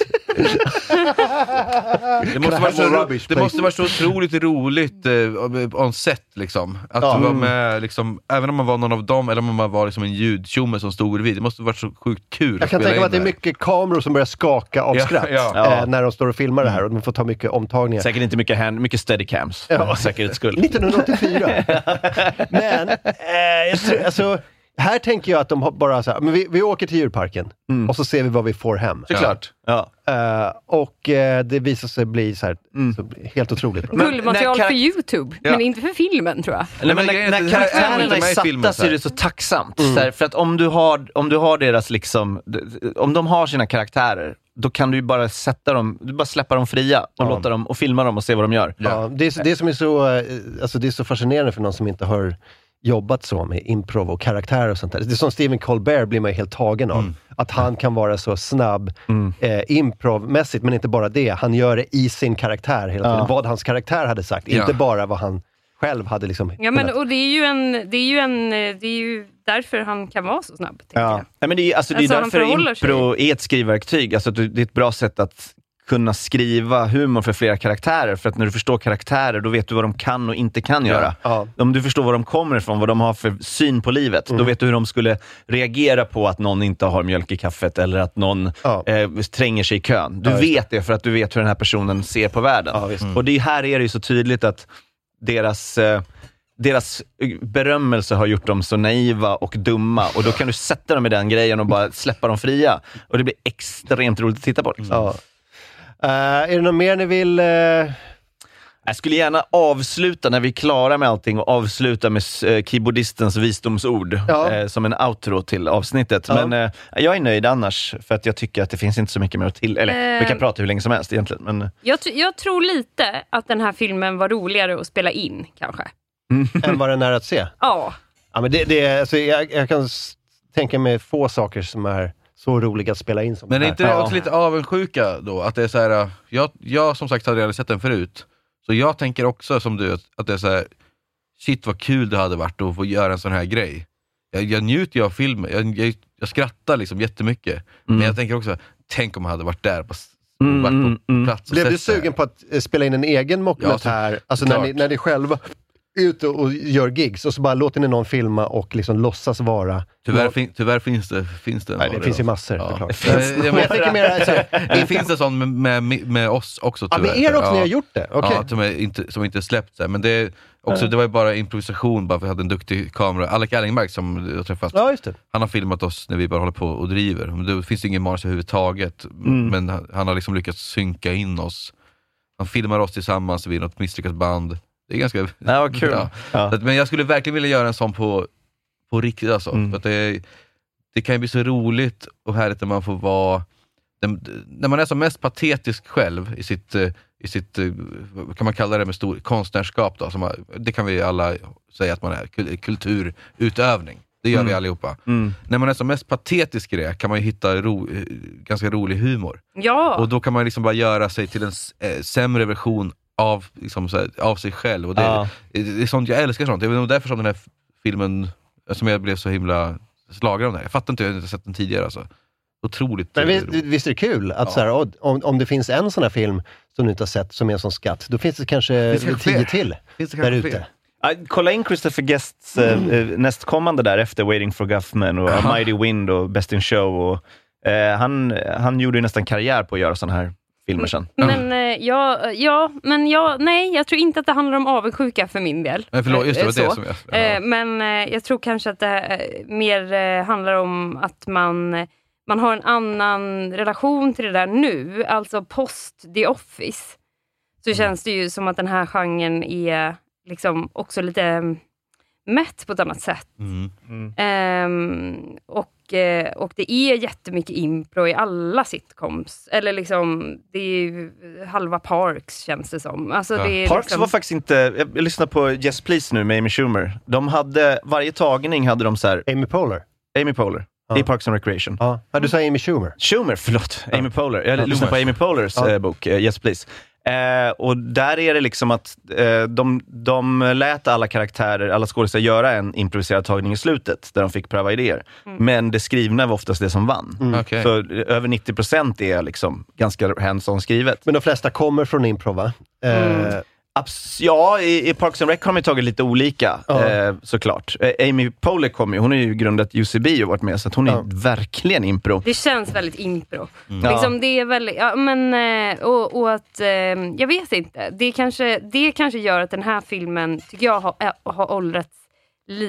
Det måste, vara så, more ro- rubbish, det please? måste vara så otroligt roligt eh, on set liksom. Att Ja. vara med, liksom, även om man var någon av dem eller om man var liksom en ljudtjomme som stod bredvid. Det måste vara så sjukt kul Jag kan tänka mig att det är mycket kameror som börjar skaka av Ja, skratt ja. eh, när de står och filmar det här och de får ta mycket omtagningar. Säkert inte mycket, hand, mycket steadycams. Ja. Säkerhets skull. nittonhundraåttiofyra. Men, eh, jag tror, alltså, Här tänker jag att de har bara så här, men vi, vi åker till djurparken Mm. och så ser vi vad vi får hem. Såklart. Ja. Uh, och uh, det visar sig bli så här, Mm. så helt otroligt bra. Guldmaterial när för kar- YouTube, Ja. men inte för filmen tror jag. Nej, men Men när, det- när det här är karaktärerna inte är med i filmen, satta så så här. är det så tacksamt. Mm. Så här, för att om du har, om du har deras liksom, om de har sina karaktärer, då kan du ju bara sätta dem, du bara släppa dem fria och Ja. låta dem och filma dem och se vad de gör. Ja, det, är, så- det som är så, eh, alltså det är så fascinerande för någon som inte har jobbat så med improv och karaktärer och sånt där. Det är som Stephen Colbert blir man ju helt tagen av. Mm. Att han kan vara så snabb Mm. eh, improvmässigt, men inte bara det. Han gör det i sin karaktär hela tiden. Ja. Vad hans karaktär hade sagt, Ja. inte bara vad han själv hade liksom Ja, men, kunnat. och det är ju en, det är ju en, det är ju därför han kan vara så snabb. tänker Ja. jag. Nej, men det är, alltså, det är Alltså, han därför förhåller sig. impro är ett skrivverktyg. Alltså, att du- det är ett bra sätt att kunna skriva humor för flera karaktärer. För att när du förstår karaktärer, då vet du vad de kan och inte kan göra. Ja. Om du förstår var de kommer ifrån, vad de har för syn på livet, Mm. då vet du hur de skulle reagera på att någon inte har mjölk i kaffet eller att någon Ja. eh, tränger sig i kön. Du Ja, just vet det för att du vet hur den här personen ser på världen. Ja, visst. Och det här är det ju så tydligt att deras... Eh, deras berömmelse har gjort dem så naiva och dumma, och då kan du sätta dem i den grejen och bara släppa dem fria, och det blir extremt roligt att titta på. Liksom. Ja. Eh, är det något mer ni vill... eh, Jag skulle gärna avsluta när vi är klara med allting och avsluta med eh, keyboardistens visdomsord Ja. eh, som en outro till avsnittet. Ja. Men eh, jag är nöjd annars, för att jag tycker att det finns inte så mycket mer till. Eller Eh. vi kan prata hur länge som helst egentligen. Men... Jag, tr- jag tror lite att den här filmen var roligare att spela in, kanske. än vad den är att se? Ja. Ja, men det, det, är- alltså, jag, jag kan s- tänka mig få saker som är så roliga att spela in som Men är det inte här. det också lite avundsjuka då? Att det är så här, äh, jag, jag som sagt hade redan sett den förut. Så jag tänker också som du, att det är så här, shit vad kul det hade varit att få göra en sån här grej. Jag, jag njuter ju av filmen, jag, jag, jag skrattar liksom jättemycket. Mm. Men jag tänker också, tänk om jag hade varit där på, Mm, varit på mm, mm. plats och Blev du sett det här. sugen på att eh, spela in en egen mockumentär? Ja, så- alltså när klart. ni, när ni själva är ute och gör gigs och så bara låter ni någon filma och liksom låtsas vara... Tyvärr, fin, tyvärr finns det finns det, Nej, det finns ju massor, såklart. Det finns finns, Men jag tänker mer så här, det finns en sån med, med, med oss också Ja, tyvärr. med er också, ja. ni har gjort det? Okej. Ja, som, är inte, som inte släppt det. Men det, är också, Ja. det var ju bara improvisation, bara för att vi hade en duktig kamera. Alec Erlingmark som jag har träffat, Ja, just det. han har filmat oss när vi bara håller på och driver. Men det finns ingen manus överhuvudtaget, Mm. men han, han har liksom lyckats synka in oss. Han filmar oss tillsammans vid något misslyckat band. Det är ganska... Ja, vad kul. Ja. Ja. Så att, men jag skulle verkligen vilja göra en sån på, på riktigt alltså. Mm. För att det, det kan ju bli så roligt och härligt när man får vara... Den, när man är som mest patetisk själv i sitt, eh, i sitt eh, vad kan man kalla det med stor konstnärskap då, som har, det kan vi alla säga att man är, kul- kulturutövning. Det gör Mm. vi allihopa. Mm. När man är som mest patetisk i det kan man ju hitta ro, eh, ganska rolig humor. Ja. Och då kan man liksom bara göra sig till en s- eh, sämre version av, liksom, så här, av sig själv. Och det, Ja. det, det är sånt, jag älskar sånt. Det är nog därför som den här f- filmen, som jag blev så himla slagen av den här. Jag fattar inte, jag har inte sett den tidigare alltså. Otroligt Men eh, visst, roligt. visst är det kul att Ja. så här, om, om det finns en sån här film som du inte har sett som är en sån skatt, då finns det kanske Finns det tio fler? till Finns det där kanske ute. fler? Ja, kolla in Christopher Guests eh, eh, nästkommande där efter Waiting for Guffman och A Mighty Wind och Best in Show. Och, eh, han, han gjorde ju nästan karriär på att göra sådana här filmer sen. Men eh, ja, ja, men ja, nej, jag tror inte att det handlar om avundsjuka för min del. Nej, förlåt, just det, Eh, det var det så. som jag... Ja. Eh, Men eh, jag tror kanske att det eh, mer eh, handlar om att man, eh, man har en annan relation till det där nu, alltså post The Office. Så känns det ju som att den här genren är liksom också lite mm, mätt på ett annat sätt. Mm. Ehm, och, eh, och det är jättemycket impro i alla sitcoms. Eller liksom, det är ju halva Parks känns det som. Alltså, Ja. det är Parks liksom, var faktiskt inte... Jag, jag lyssnade på Yes Please nu med Amy Schumer. De hade, varje tagning hade de så här... Amy Poehler. Amy Poehler. Ja. I Parks and Recreation. Ja, ja du sa Amy Schumer. Schumer, förlåt. Amy Poehler. Jag Ja, lyssnade på Amy Poehlers Ja. eh, bok, eh, Yes Please. Eh, och där är det liksom att eh, de, de lät alla karaktärer, alla skådespelare göra en improviserad tagning i slutet, där de fick pröva idéer. Mm. Men det skrivna var oftast det som vann. Mm. Okej. Så eh, över nittio procent är liksom ganska hands-on skrivet. Men de flesta kommer från improv, va? Mm. Eh, Abs- ja, i, i Parks and Rec har de ju tagit lite olika, Ja. eh, såklart. Eh, Amy Poehler kom ju, hon har ju grundat U C B och varit med, så att hon är Ja. verkligen impro. det känns väldigt impro. Ja. Liksom, det är väldigt, ja, men, eh, och, och att, eh, jag vet inte, det kanske, det kanske gör att den här filmen, tycker jag, har, äh, har åldrats lite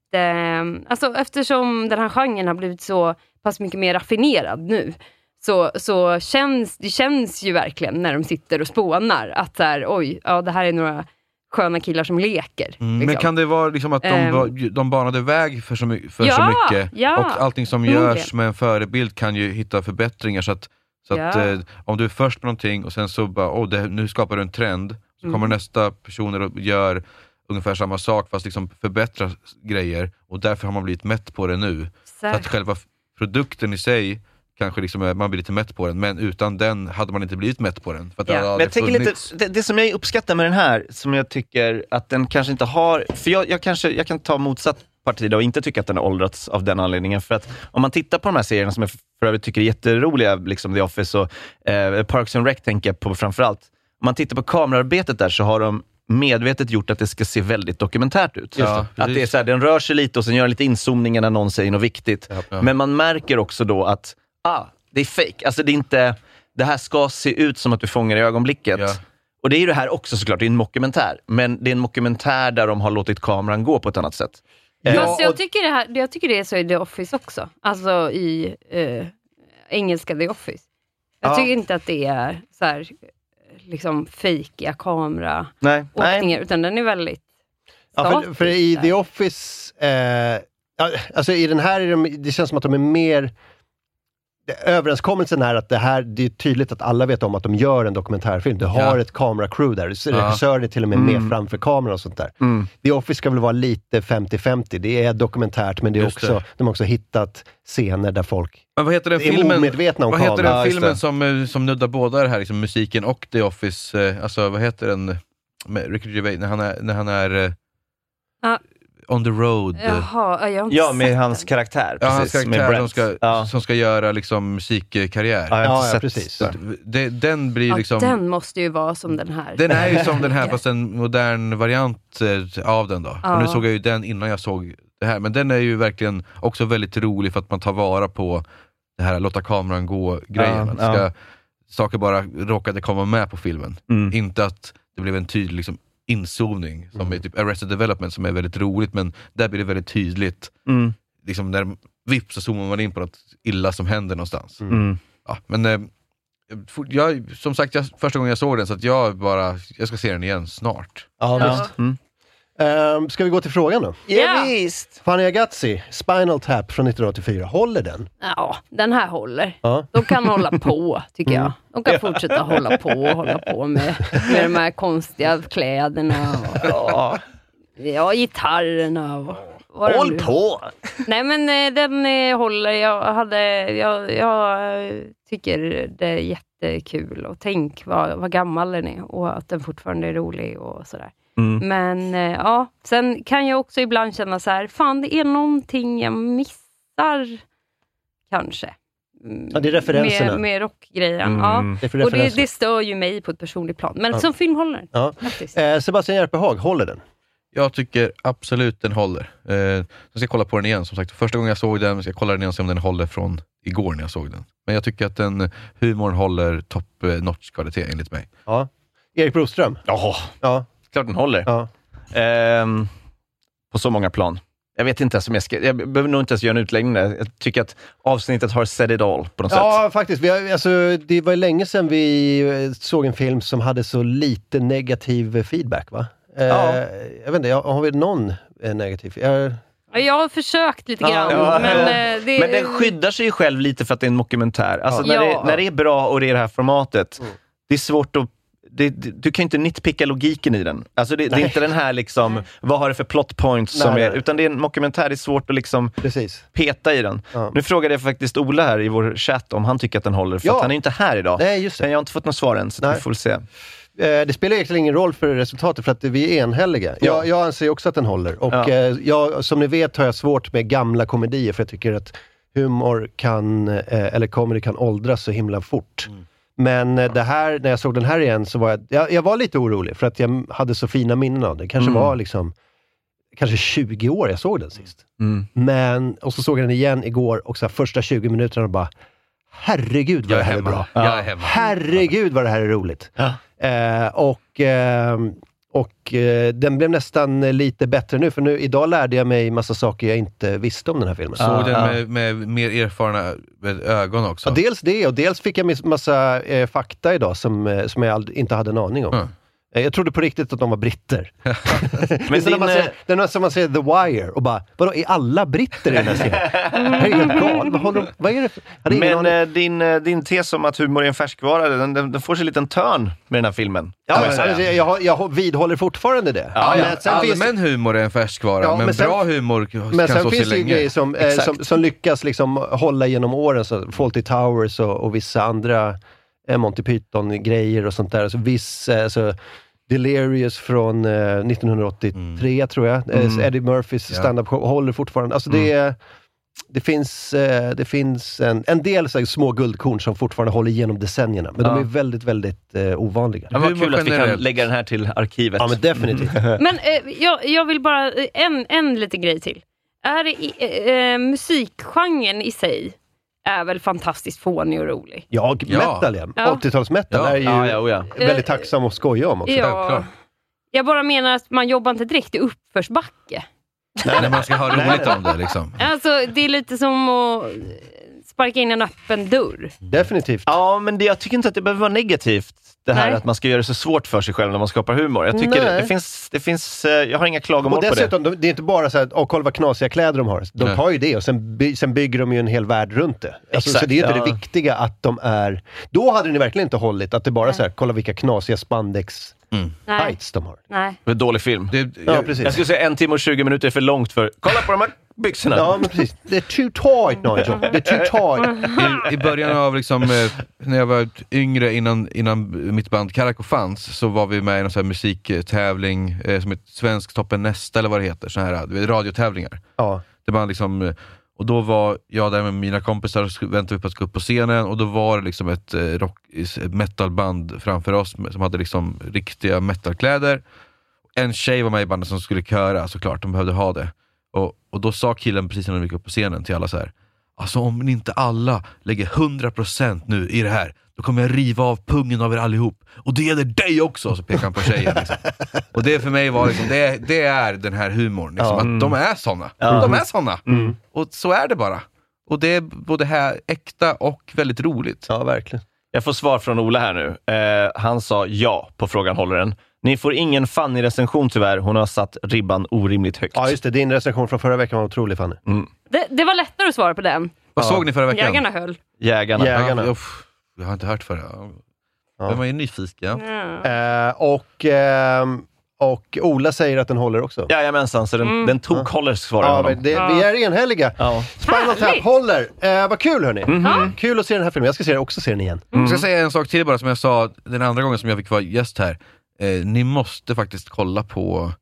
lite, alltså eftersom den här genren har blivit så pass mycket mer raffinerad nu, så, så känns det känns ju verkligen när de sitter och spånar att så här, oj, ja det här är några sköna killar som leker. Mm, liksom. Men kan det vara liksom att de, Um, de banade väg för så, my- för ja, så mycket ja, och allting som förmodligen. görs med en förebild kan ju hitta förbättringar så att, så att Ja. eh, om du är först med någonting och sen så bara, oh, det, nu skapar du en trend, så Mm. kommer nästa personer och gör ungefär samma sak fast liksom förbättrar grejer och därför har man blivit mätt på det nu. Så att själva f- produkten i sig kanske liksom är, man blir lite mätt på den, men utan den hade man inte blivit mätt på den. För att det Ja. hade Men aldrig jag tänker lite, funnits. det, det som jag uppskattar med den här, som jag tycker att den kanske inte har, för jag, jag kanske jag kan ta motsatt parti då och inte tycka att den har åldrats av den anledningen, för att om man tittar på de här serierna som jag för övrigt tycker är jätteroliga, liksom The Office och eh, Parks and Rec tänker jag på framförallt. Om man tittar på kamerarbetet där så har de medvetet gjort att det ska se väldigt dokumentärt ut. Ja, att det är så här, den rör sig lite och sen gör lite inzoomningar när någon säger något viktigt. Ja, ja. Men man märker också då att ah, det är fake. Alltså det är inte, det här ska se ut som att du fångar i ögonblicket. Ja. Och det är ju det här också såklart, det är en mockumentär. Men det är en mockumentär där de har låtit kameran gå på ett annat sätt. Ja, Eh, alltså, jag, tycker det här, jag tycker det är så i The Office också. Alltså i eh, engelska The Office. Jag Ja. tycker inte att det är så här, liksom fejkiga kamera Nej, åkningar, utan den är väldigt Ja, för, statisk för i där. The Office, eh, ja, alltså i den här, är de, det känns som att de är mer, det, överenskommelsen är att det här, det är tydligt att alla vet om att de gör en dokumentärfilm. Du har Ja. ett kameracrew där, så Ja. regissören är till och med Mm. med framför kameran och sånt där. Mm. The Office ska väl vara lite femtio femtio, det är dokumentärt, men det är Just också, det. de har också hittat scener där folk Men vad heter den är filmen, omedvetna om vad heter kameran. den Ja, just filmen det. som, eh, som nuddar båda det här, liksom musiken och The Office, eh, alltså vad heter den med Ricky Gervais, när han är, när han är eh, Ja. on the road. eh, Jaha, ja, jag har inte Ja, med sett hans den. karaktär. Ja, Precis, hans med karaktär Brent. som ska, Ja. som ska göra liksom musikkarriär. Ja, jag har Ja, inte ja, sett precis. den. Det, den blir Ja, liksom... den måste ju vara som den här. Den är ju som den här fast en modern variant eh, av den då. Ja. Och nu såg jag ju den innan jag såg det här. Men den är ju verkligen också väldigt rolig för att man tar vara på det här låta kameran gå-grejen. Ja, Att det ska, ja. saker bara råkade komma med på filmen. Mm. Inte att det blev en tydlig liksom, inzoomning som Mm. är typ Arrested Development som är väldigt roligt, men där blir det väldigt tydligt. Mm. Liksom när vips så zoomar man in på något illa som händer någonstans. Mm. Ja, men eh, for- jag, som sagt, jag, första gången jag såg den så att jag bara, jag ska se den igen snart. Ja, Ja. visst. Mm. Ehm, ska vi gå till frågan då? Ja. visst. Fanny Agazzi, Spinal Tap från nittonhundraåttiofyra, håller den? Ja, den här håller. Ja. De kan hålla på, tycker jag. De kan fortsätta hålla på och hålla på med, med de här konstiga kläderna och Ja. ja, gitarrerna och vad det Håll nu- på! Nej, men eh, den eh, håller. Jag hade, jag, jag eh, tycker det är jättekul och tänk vad, vad gammal den är och att den fortfarande är rolig och sådär. Mm. Men eh, ja, sen kan jag också ibland känna så här, fan det är någonting jag missar kanske. Mm, Ja, det är referenserna. Med, med rockgrejen. Mm. Ja. Det är för Och det, referenser. det stör ju mig på ett personligt plan. Men Ja. som film håller den. Ja. Faktiskt. Eh, Sebastian Järpehag, håller den? Jag tycker absolut den håller. Eh, jag ska kolla på den igen, som sagt. Första gången jag såg den, ska jag kolla den igen och se om den håller från igår när jag såg den. Men jag tycker att den humorn håller top eh, notch kvalitet enligt mig. Ja. Erik Broström? Ja, Ja. klart den håller. Ja. Ehm, på så många plan. Jag vet inte ens om jag ska, jag behöver nog inte ens göra en utläggning där. Jag tycker att avsnittet har said it all på något sätt. Ja, faktiskt. Vi har, alltså, det var länge sedan vi eh, såg en film som hade så lite negativ feedback, va? Eh, Ja. Jag vet inte, jag- har vi någon eh, negativ? Jag, Ja, jag har försökt lite grann. Ja, men, ja. eh, det, Men den skyddar sig ju själv lite för att det är en dokumentär. Alltså Ja. när, Ja. det, när det är bra och det är det här formatet, Mm. det är svårt att det, det, du kan ju inte nitpicka logiken i den. Alltså det, det är Nej. inte den här liksom, vad har det för plot points som Nej, är, nej. utan det är en dokumentär, det är svårt att liksom precis. peta i den. Ja. Nu frågade jag faktiskt Ola här i vår chatt om han tycker att den håller, för Ja. att han är inte här idag. Nej, just det. Men jag har inte fått något svar än, så Nej. vi får väl se. Eh, det spelar egentligen ingen roll för resultatet för att vi är enhälliga. Ja. Jag, jag anser också att den håller. Och Ja. eh, jag, som ni vet har jag svårt med gamla komedier för jag tycker att humor kan, eh, eller comedy kan åldras så himla fort. Mm. Men eh, det här, när jag såg den här igen så var jag, jag, jag var lite orolig för att jag hade så fina minnen av det. Kanske Mm. var liksom, kanske tjugo år jag såg den sist. Mm. Men, och så såg jag den igen igår och så här, första tjugo minuterna och bara, herregud vad Jag det är här är hemma. bra. Jag är hemma. Herregud vad det här är roligt. Ja. Eh, och eh, Och eh, den blev nästan lite bättre nu, för nu idag lärde jag mig massa saker jag inte visste om den här filmen. Såg ah, den ah. med, med mer erfarna ögon också? Ja, dels det, och dels fick jag massa eh, fakta idag som, eh, som jag ald- inte hade en aning om. Mm. Jag trodde på riktigt att de var britter. Men din, när man säger, det är något som man säger The Wire och bara, vadå, är alla britter i den här serien? Det är helt gal. Vad, håller de, vad är det för? Men äh, din, din tes om att humor är en färskvara, den, den, den får sig en liten törn med den här filmen. Ja, jag, alltså, jag, jag vidhåller fortfarande det. Ja, ja. Men allmän finns... humor är en färskvara, ja, men, men sen, bra humor kan men så sen se finns länge. Det grejer som, eh, som, som lyckas liksom hålla genom åren, så Fawlty Towers och, och vissa andra eh, Monty Python-grejer och sånt där. Alltså, viss... Eh, så, Delirious från eh, nittonhundraåttiotre mm. tror jag. Mm. Eddie Murphys stand-up show håller fortfarande. Alltså mm. det, det finns, eh, det finns en, en del så här, små guldkorn som fortfarande håller igenom decennierna. Men ja. de är väldigt, väldigt eh, ovanliga. Det var kul att vi kan lägga den här till arkivet. Ja, men definitivt. Men eh, jag, jag vill bara, en, en liten grej till. Är det eh, musikgenren i sig är väl fantastiskt fånig och rolig. Ja, metal ja. ja. åttio-tals metal ja. är ju ja, ja, ja. väldigt tacksam att skoja om också. Ja. Jag bara menar att man jobbar inte direkt i uppförsbacke. Nej, när man ska ha roligt om det liksom. Alltså, det är lite som att sparka in en öppen dörr. Definitivt. Ja, men det, jag tycker inte att det behöver vara negativt. Det här Nej. att man ska göra det så svårt för sig själv när man skapar humor. Jag tycker det, det finns, det finns, jag har inga klagomål på det. Och dessutom, det. det är inte bara så att, åh, kolla vad knasiga kläder de har. De Nej. har ju det och sen, by, sen bygger de ju en hel värld runt det. Alltså, så det är inte ja. det viktiga att de är... Då hade ni verkligen inte hållit att det bara är så här, kolla vilka knasiga spandex mm. tights de har. Nej. Det är en dålig film. Det, ja, jag, precis. jag skulle säga en timme och tjugo minuter är för långt för... Kolla på de här byxorna. Ja, men precis. Det är too tight, Nigel. Det är too tight. I, I början av liksom, när jag var yngre, innan, innan mitt band Caraco fanns, så var vi med i någon sån här musiktävling eh, som ett svensk toppen nästa, eller vad det heter. Sån här radiotävlingar. Ja. Det var liksom, och då var jag där med mina kompisar och väntade på att gå upp på scenen, och då var det liksom ett rock, metalband framför oss som hade liksom riktiga metalkläder. En tjej var med i bandet som skulle köra, såklart, de behövde ha det. Och, och då sa killen precis när de gick upp på scenen till alla så här: alltså om inte alla lägger hundra procent nu i det här, då kommer jag riva av pungen av er allihop. Och det gäller dig också, så pekar han på tjejen liksom. Och det för mig var liksom, det, det är den här humorn liksom, ja. att de är såna. Ja. De är såna. Mm. Och så är det bara. Och det är både här äkta och väldigt roligt. Ja, verkligen. Jag får svar från Ola här nu. Eh, han sa ja på frågan, håller den. Ni får ingen Fanny-recension tyvärr. Hon har satt ribban orimligt högt. Ja, just det. Din recension från förra veckan var otrolig, Fanny. Mm. Det, det var lättare att svara på den. Vad ja. såg ni förra veckan? Jägarna höll. Jägarna. Jägarna. Ja, jag har inte hört för det. Ja. Den var ju nyfiken. Ja. Eh, och, eh, och Ola säger att den håller också. Jajamensan, så den, mm. den tog håller svarar ja, honom. Men det, vi är enhälliga. Ja. Spinal Tap håller. Eh, vad kul, hörni. Mm-hmm. Kul att se den här filmen. Jag ska se den, också se den igen. Mm. Jag ska säga en sak till bara, som jag sa den andra gången som jag fick vara gäst här. Eh, ni måste faktiskt kolla på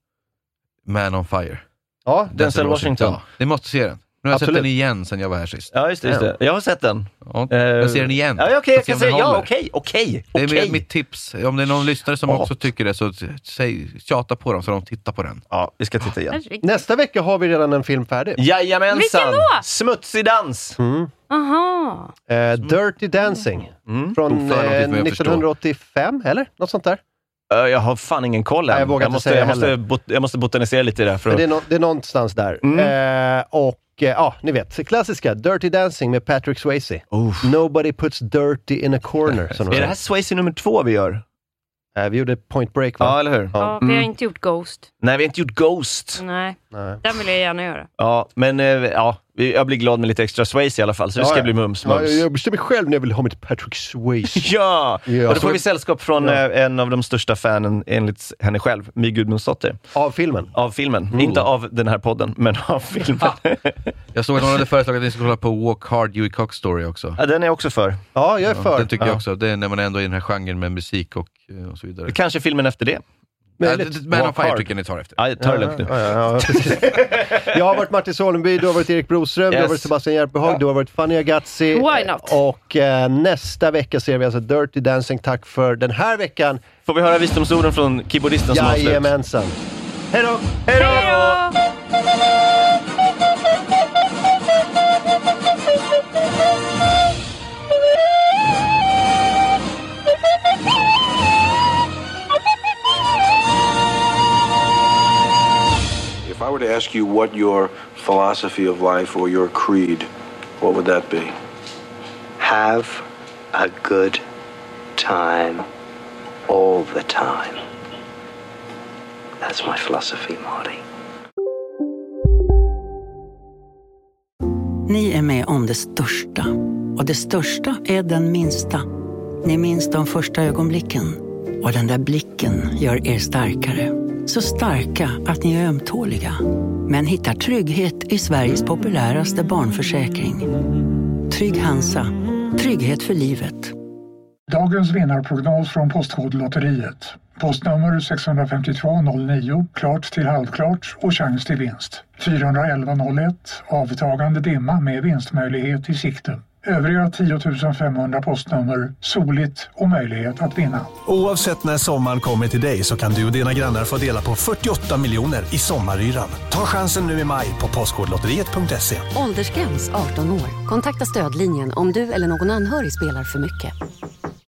Man on Fire. Ja, Denzel Washington. Ja, ni måste se den. Nu har jag Absolut. sett den igen sen jag var här sist. Ja, just det. Just det. Jag har sett den. Ja, jag ser den igen. Ja, okej, okay, jag kan säga ja, okej, okej. Det är okay. mitt tips. Om det är någon lyssnare som oh. också tycker det, så säg, tjata på dem så de tittar på den. Ja, vi ska titta igen. Nästa vecka har vi redan en film färdig. Jajamensan. Vilken då? Smutsig dans. Mm. Aha. Uh, Dirty Dancing. Mm. Från uh, nittonhundraåttiofem, eller? Något sånt där. Jag har fan ingen koll än. Nej, jag vågar jag inte måste, säga jag, måste bot, jag måste botanisera lite i det här. För att... det, är no, det är någonstans där. Mm. Uh, och ja, uh, ni vet, klassiska Dirty Dancing med Patrick Swayze. Oof. Nobody puts dirty in a corner. Som är det här Swayze nummer två vi gör? Uh, vi gjorde Point Break, va? Ja, eller hur? Ja, ja mm. vi har inte gjort Ghost. Nej, vi har inte gjort Ghost. Nej, Nej. Den vill jag gärna göra. Ja, men uh, ja, jag blir glad med lite extra Swayze i alla fall, så ja, det ska ja. bli mums, mums. Ja, jag bestämmer själv när jag vill ha mitt Patrick Swayze. ja! ja! Och då får vi sällskap från ja. en av de största fanen enligt henne själv, My Gudmundsdotter. Av filmen? Av filmen. Mm. Inte av den här podden, men av filmen. Jag såg att någon hade föreslagit att ni skulle kolla på Walk Hard, Huey Cox Story också. Ja, den är också för. Ja, jag är för. Ja, den tycker ja. jag också. Det är när man ändå är i den här genren med musik och, och så vidare. Kanske filmen efter det. Men Man on Fire tycker ni tar efter. Ja, tar det lugnt nu. Ja, ja, ja, jag har varit Martin Sollenby, du har varit Erik Broström, yes. du har varit Sebastian Järpehag, ja. du har varit Fanny Agazzi. Why not? Och eh, nästa vecka ser vi alltså Dirty Dancing. Tack för den här veckan. Får vi höra visdomsorden från keyboardisten som avslut? Jajamensan. Hej då! Hej då! ask you what your philosophy of life or your creed, what would that be? Have a good time all the time. That's my philosophy, Marty. Ni är med om det största. Och det största är den minsta. Ni minns de första ögonblicken. Och den där blicken gör er starkare. Så starka att ni är ömtåliga. Men hittar trygghet i Sveriges populäraste barnförsäkring. Trygg Hansa. Trygghet för livet. Dagens vinnarprognos från Postkodlotteriet. Postnummer sex fem två noll nio, klart till halvklart och chans till vinst. fyra ett ett noll ett, avtagande dimma med vinstmöjlighet i sikte. Övriga tio tusen femhundra postnummer, soligt och möjlighet att vinna. Oavsett när sommaren kommer till dig så kan du och dina grannar få dela på fyrtioåtta miljoner i sommaryran. Ta chansen nu i maj på postkodlotteriet punkt se. Åldersgräns arton år. Kontakta stödlinjen om du eller någon anhörig spelar för mycket.